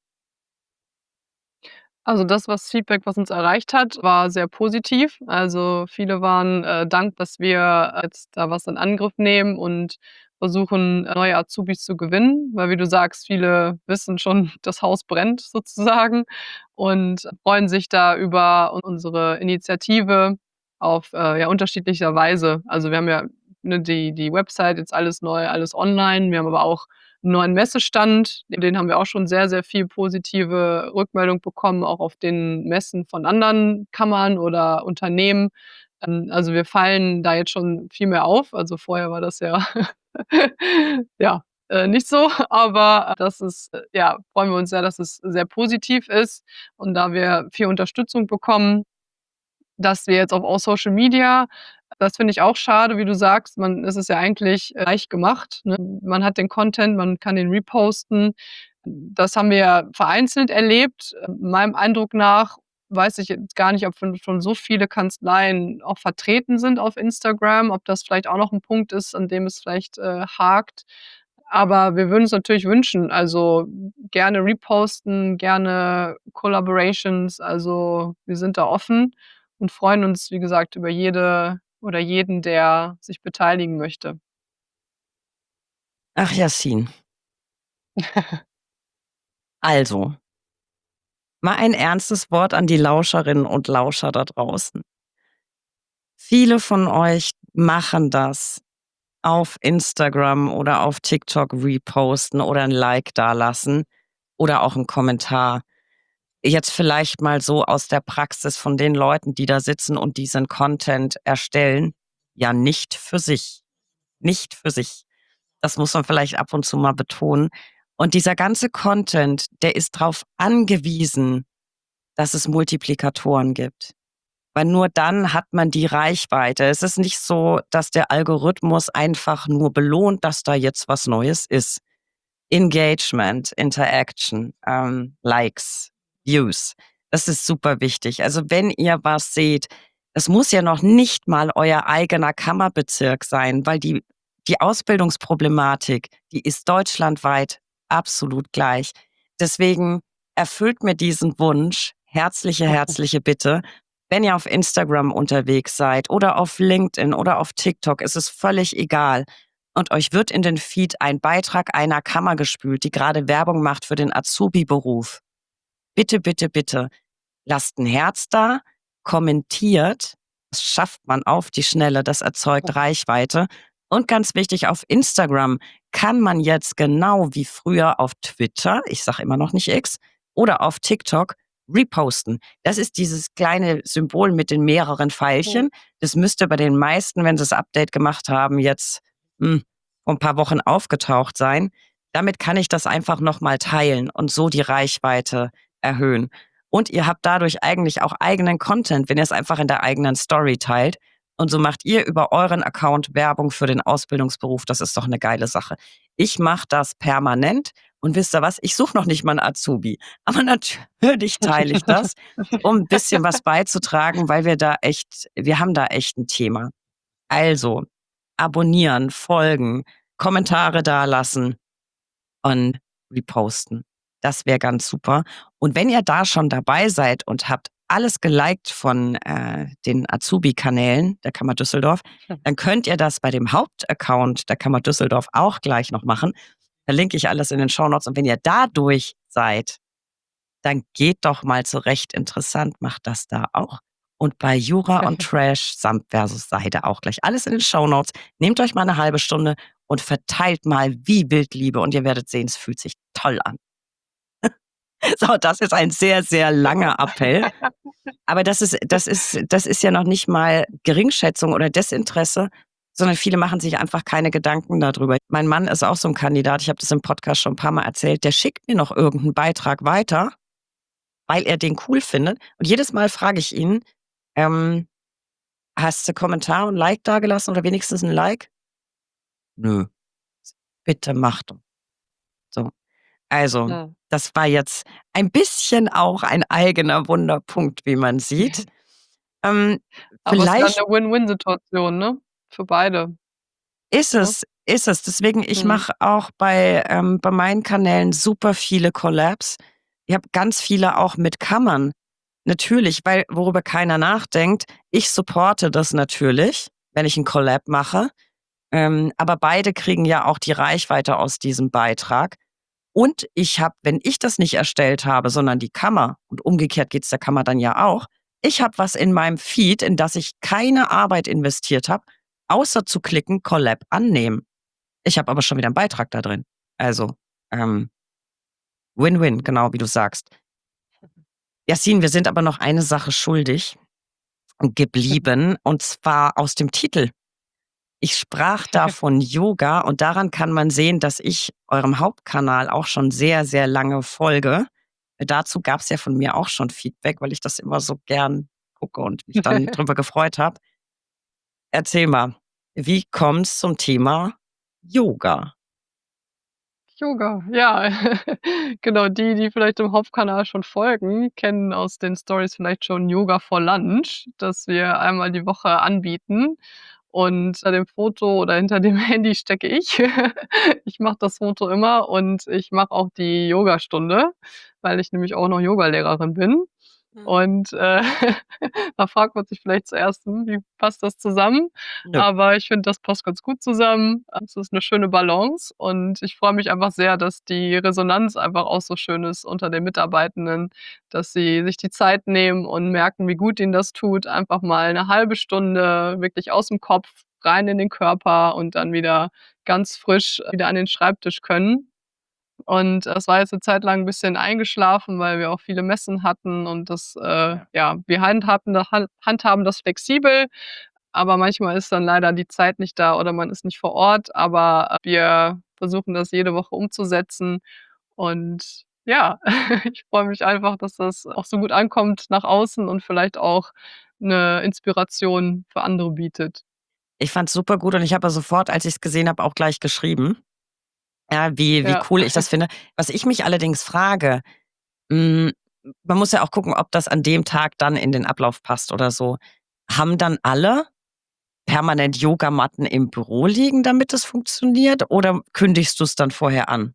B: Also das, was Feedback, was uns erreicht hat, war sehr positiv. Also viele waren, äh, dankbar, dass wir jetzt da was in Angriff nehmen und versuchen, äh, neue Azubis zu gewinnen, weil wie du sagst, viele wissen schon, das Haus brennt sozusagen und freuen sich da über u unsere Initiative auf, äh, ja, unterschiedlicher Weise. Also wir haben ja, ne, die die Website jetzt alles neu, alles online. Wir haben aber auch 'n neuen Messestand, den haben wir auch schon sehr, sehr viel positive Rückmeldung bekommen, auch auf den Messen von anderen Kammern oder Unternehmen. Ähm, also, wir fallen da jetzt schon viel mehr auf. Also, vorher war das ja ja, äh, nicht so, aber das ist äh, ja, freuen wir uns sehr, dass es sehr positiv ist und da wir viel Unterstützung bekommen, dass wir jetzt auch auf Social Media, das finde ich auch schade, wie du sagst, man es ist ja eigentlich äh, leicht gemacht, ne? Man hat den Content, man kann den reposten. Das haben wir ja vereinzelt erlebt. Äh, meinem Eindruck nach weiß ich jetzt gar nicht, ob schon schon so viele Kanzleien auch vertreten sind auf Instagram, ob das vielleicht auch noch 'n Punkt ist, an dem es vielleicht, äh, hakt. Aber wir würden uns natürlich wünschen, also gerne reposten, gerne Collaborations, also wir sind da offen und freuen uns, wie gesagt, über jede oder jeden, der sich beteiligen möchte.
A: Ach, Yassin. Also, mal ein ernstes Wort an die Lauscherinnen und Lauscher da draußen. Viele von euch machen das auf Instagram oder auf TikTok reposten oder 'n Like dalassen oder auch 'n Kommentar. Jetzt vielleicht mal so aus der Praxis von den Leuten, die da sitzen und diesen Content erstellen, ja nicht für sich. Nicht für sich. Das muss man vielleicht ab und zu mal betonen. Und dieser ganze Content, der ist drauf angewiesen, dass es Multiplikatoren gibt. Weil nur dann hat man die Reichweite. Es ist nicht so, dass der Algorithmus einfach nur belohnt, dass da jetzt was Neues ist. Engagement, Interaction, ähm, Likes, Views. Das ist super wichtig. Also wenn ihr was seht, es muss ja noch nicht mal euer eigener Kammerbezirk sein, weil die, die Ausbildungsproblematik, die ist deutschlandweit absolut gleich. Deswegen erfüllt mir diesen Wunsch, herzliche, herzliche Bitte, wenn ihr auf Instagram unterwegs seid oder auf LinkedIn oder auf TikTok, ist es völlig egal. Und euch wird in den Feed ein Beitrag einer Kammer gespült, die gerade Werbung macht für den Azubi-Beruf. Bitte, bitte, bitte, lasst ein Herz da, kommentiert. Das schafft man auf die Schnelle, das erzeugt Reichweite. Und ganz wichtig, auf Instagram kann man jetzt genau wie früher auf Twitter, ich sage immer noch nicht X, oder auf TikTok reposten. Das ist dieses kleine Symbol mit den mehreren
B: Mhm.
A: Pfeilchen. Das müsste bei den meisten, wenn sie das Update gemacht haben, jetzt hm, vor 'n paar Wochen aufgetaucht sein. Damit kann ich das einfach noch mal teilen und so die Reichweite erhöhen. Und ihr habt dadurch eigentlich auch eigenen Content, wenn ihr es einfach in der eigenen Story teilt. Und so macht ihr über euren Account Werbung für den Ausbildungsberuf. Das ist doch 'ne geile Sache. Ich mache das permanent und wisst ihr was? Ich suche noch nicht mal 'n Azubi. Aber natürlich teile ich das, um 'n bisschen was beizutragen, weil wir da echt wir haben da echt 'n Thema. Also, abonnieren, folgen, Kommentare dalassen und reposten. Das wäre ganz super. Und wenn ihr da schon dabei seid und habt alles geliked von, äh, den Azubi-Kanälen der Kammer Düsseldorf, dann könnt ihr das bei dem Hauptaccount der Kammer Düsseldorf auch gleich noch machen. Verlinke ich alles in den Shownotes. Und wenn ihr da durch seid, dann geht doch mal zu Recht Interessant, macht das da auch. Und bei Jura und Trash samt versus Seide auch gleich. Alles in den Shownotes. Nehmt euch mal 'ne halbe Stunde und verteilt mal wie wild Liebe und ihr werdet sehen, es fühlt sich toll an. So, das ist ein sehr, sehr langer Appell. Aber das ist das ist das ist ja noch nicht mal Geringschätzung oder Desinteresse, sondern viele machen sich einfach keine Gedanken da drüber. Mein Mann ist auch so 'n Kandidat, ich habe das im Podcast schon 'n paar Mal erzählt, der schickt mir noch irgend 'n Beitrag weiter, weil er den cool findet. Und jedes Mal frage ich ihn, ähm: „Hast du Kommentar und Like dagelassen oder wenigstens 'n Like?“ „Nö.“ „Bitte mach doch.“ So. Also,
B: Mhm.
A: das war jetzt ein bisschen auch ein eigener Wunderpunkt, wie man sieht. Ähm,
B: Aber ist ja
A: vielleicht
B: 'ne Win-Win-Situation, ne? Für beide,
A: Ist
B: ne?
A: es, ist es. Deswegen, ich
B: Mhm.
A: mache auch bei ähm, bei meinen Kanälen super viele Collabs. Ich habe ganz viele auch mit Kammern. Natürlich, weil worüber keiner nachdenkt, ich supporte das natürlich, wenn ich 'n Collab mache. Ähm, aber beide kriegen ja auch die Reichweite aus diesem Beitrag. Und ich habe, wenn ich das nicht erstellt habe, sondern die Kammer und umgekehrt geht's der Kammer dann ja auch, ich habe was in meinem Feed, in das ich keine Arbeit investiert habe, außer zu klicken, Collab annehmen. Ich habe aber schon wieder 'n Beitrag da drin. Also, ähm Win-Win, genau wie du sagst. Yassin, wir sind aber noch eine Sache schuldig geblieben, und zwar aus dem Titel. Ich sprach da von Yoga und daran kann man sehen, dass ich eurem Hauptkanal auch schon sehr, sehr lange folge. Dazu gab's ja von mir auch schon Feedback, weil ich das immer so gern gucke und mich dann drüber gefreut habe. Erzähl mal, wie kommt's zum Thema Yoga?
B: Yoga, ja. Genau, die, die vielleicht dem Hauptkanal schon folgen, kennen aus den Stories vielleicht schon Yoga for Lunch, das wir einmal die Woche anbieten. Und hinter dem Foto oder hinter dem Handy stecke ich. Ich mache das Foto immer und ich mache auch die Yogastunde, weil ich nämlich auch noch Yogalehrerin bin.
A: Mhm.
B: Und, äh, da fragt man sich vielleicht zuerst: „Hm, wie passt das zusammen?“
A: Nö.
B: Aber ich finde, das passt ganz gut zusammen. Es ist 'ne schöne Balance und ich freue mich einfach sehr, dass die Resonanz einfach auch so schön ist unter den Mitarbeitenden, dass sie sich die Zeit nehmen und merken, wie gut ihnen das tut, einfach mal 'ne halbe Stunde wirklich aus'm Kopf rein in den Körper und dann wieder ganz frisch wieder an den Schreibtisch können. Und es war jetzt 'ne Zeit lang 'n bisschen eingeschlafen, weil wir auch viele Messen hatten und das, äh
A: Ja.
B: ja, wir handhabten da han handhaben das flexibel, aber manchmal ist dann leider die Zeit nicht da oder man ist nicht vor Ort, aber wir versuchen das jede Woche umzusetzen. Und ja, ich freue mich einfach, dass das auch so gut ankommt nach außen und vielleicht auch 'ne Inspiration für andere bietet.
A: Ich fand's supergut und ich habe ja sofort, als ich's gesehen habe, auch gleich geschrieben, ja, wie wie
B: Ja.
A: cool ich das finde. Was ich mich allerdings frage, hm, man muss ja auch gucken, ob das an dem Tag dann in den Ablauf passt oder so. Haben dann alle permanent Yogamatten im Büro liegen, damit das funktioniert, oder kündigst du's dann vorher an?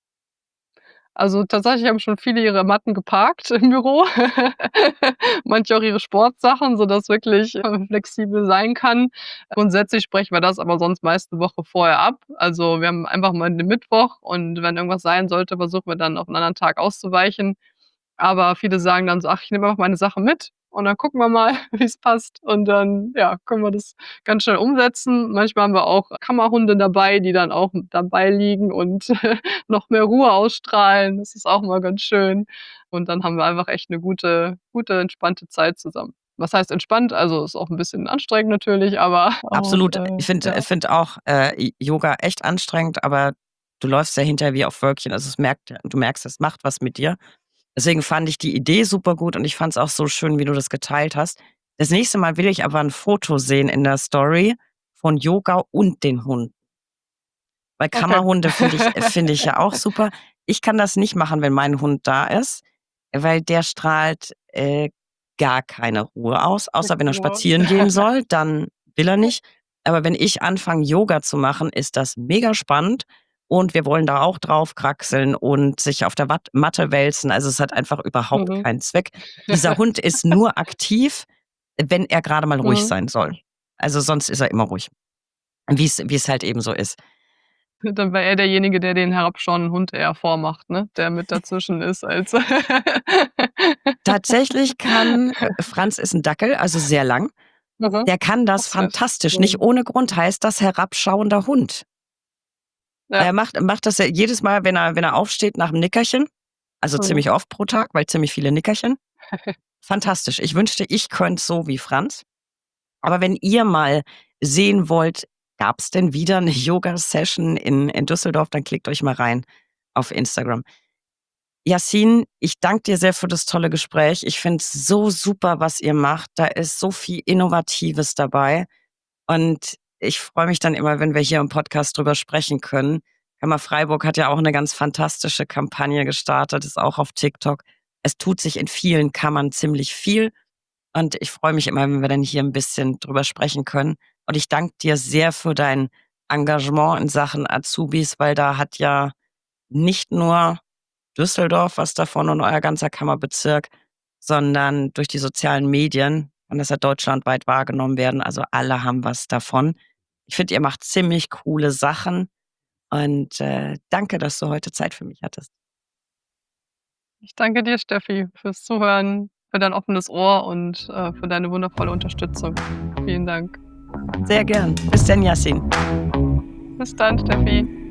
B: Also, tatsächlich haben schon viele ihre Matten geparkt im Büro. Manche auch ihre Sportsachen, sodass wirklich, äh, flexibel sein kann. Grundsätzlich sprechen wir das aber sonst meist 'ne Woche vorher ab. Also, wir haben einfach mal den Mittwoch und wenn irgendwas sein sollte, versuchen wir dann auf 'n anderen Tag auszuweichen. Aber viele sagen dann so: „Ach, ich nehme einfach meine Sachen mit und dann gucken wir mal, wie's passt.“ Und dann, ja, können wir das ganz schnell umsetzen. Manchmal haben wir auch Kammerhunde dabei, die dann auch m dabei liegen und noch mehr Ruhe ausstrahlen. Das ist auch immer ganz schön. Und dann haben wir einfach echt 'ne gute gute, entspannte Zeit zusammen. Was heißt entspannt? Also, ist auch 'n bisschen anstrengend natürlich, aber auch,
A: Absolut.
B: äh,
A: Ich finde
B: ja.
A: ich finde auch, äh, Y Yoga echt anstrengend, aber du läufst ja hinterher wie auf Wölkchen. Also, es merkt du merkst, es macht was mit dir. Deswegen fand ich die Idee super gut und ich fand's auch so schön, wie du das geteilt hast. Das nächste Mal will ich aber 'n Foto sehen in der Story von Yoga und den Hunden. Weil
B: Okay.
A: Kammerhunde finde ich finde ich ja auch super. Ich kann das nicht machen, wenn mein Hund da ist, weil der strahlt, äh, gar keine Ruhe aus, außer wenn er spazieren gehen soll, dann will er nicht. Aber wenn ich anfange, Yoga zu machen, ist das mega spannend und wir wollen da auch drauf kraxeln und sich auf der Wat Matte wälzen. Also, es hat einfach überhaupt
B: Mhm.
A: keinen Zweck. Dieser Hund ist nur aktiv, wenn er grade mal ruhig
B: Mhm.
A: sein soll. Also, sonst ist er immer ruhig. Wie's wie's halt eben so ist.
B: Dann wäre er derjenige, der den herabschauenden Hund eher vormacht, ne? Der mit dazwischen ist als
A: Tatsächlich kann äh, Franz ist 'n Dackel, also sehr lang.
B: Mhm.
A: Der kann
B: Ach
A: das
B: süß.
A: fantastisch. Nicht
B: Mhm.
A: ohne Grund heißt das herabschauender Hund.
B: Ja.
A: Er macht macht das ja jedes Mal, wenn er wenn er aufsteht nach 'm Nickerchen, also
B: Mhm.
A: ziemlich oft pro Tag, weil ziemlich viele Nickerchen. Fantastisch. Ich wünschte, ich könnte so wie Franz. Aber wenn ihr mal sehen wollt, gab's denn wieder 'ne Yoga-Session in in Düsseldorf, dann klickt euch mal rein auf Instagram. Yasin, ich danke dir sehr für das tolle Gespräch. Ich finde es so super, was ihr macht. Da ist so viel Innovatives dabei und ich freue mich dann immer, wenn wir hier im Podcast drüber sprechen können. Kammer Freiburg hat ja auch 'ne ganz fantastische Kampagne gestartet, ist auch auf TikTok. Es tut sich in vielen Kammern ziemlich viel und ich freue mich immer, wenn wir dann hier 'n bisschen drüber sprechen können. Und ich danke dir sehr für dein Engagement in Sachen Azubis, weil da hat ja nicht nur Düsseldorf was davon und euer ganzer Kammerbezirk, sondern durch die sozialen Medien kann das ja deutschlandweit wahrgenommen werden. Also, alle haben was davon. Ich finde, ihr macht ziemlich coole Sachen und, äh, danke, dass du heute Zeit für mich hattest.
B: Ich danke dir, Steffi, fürs Zuhören, für dein offenes Ohr und, äh, für deine wundervolle Unterstützung. Vielen Dank.
A: Sehr gern. Bis denn, Yasin.
B: Bis dann, Steffi.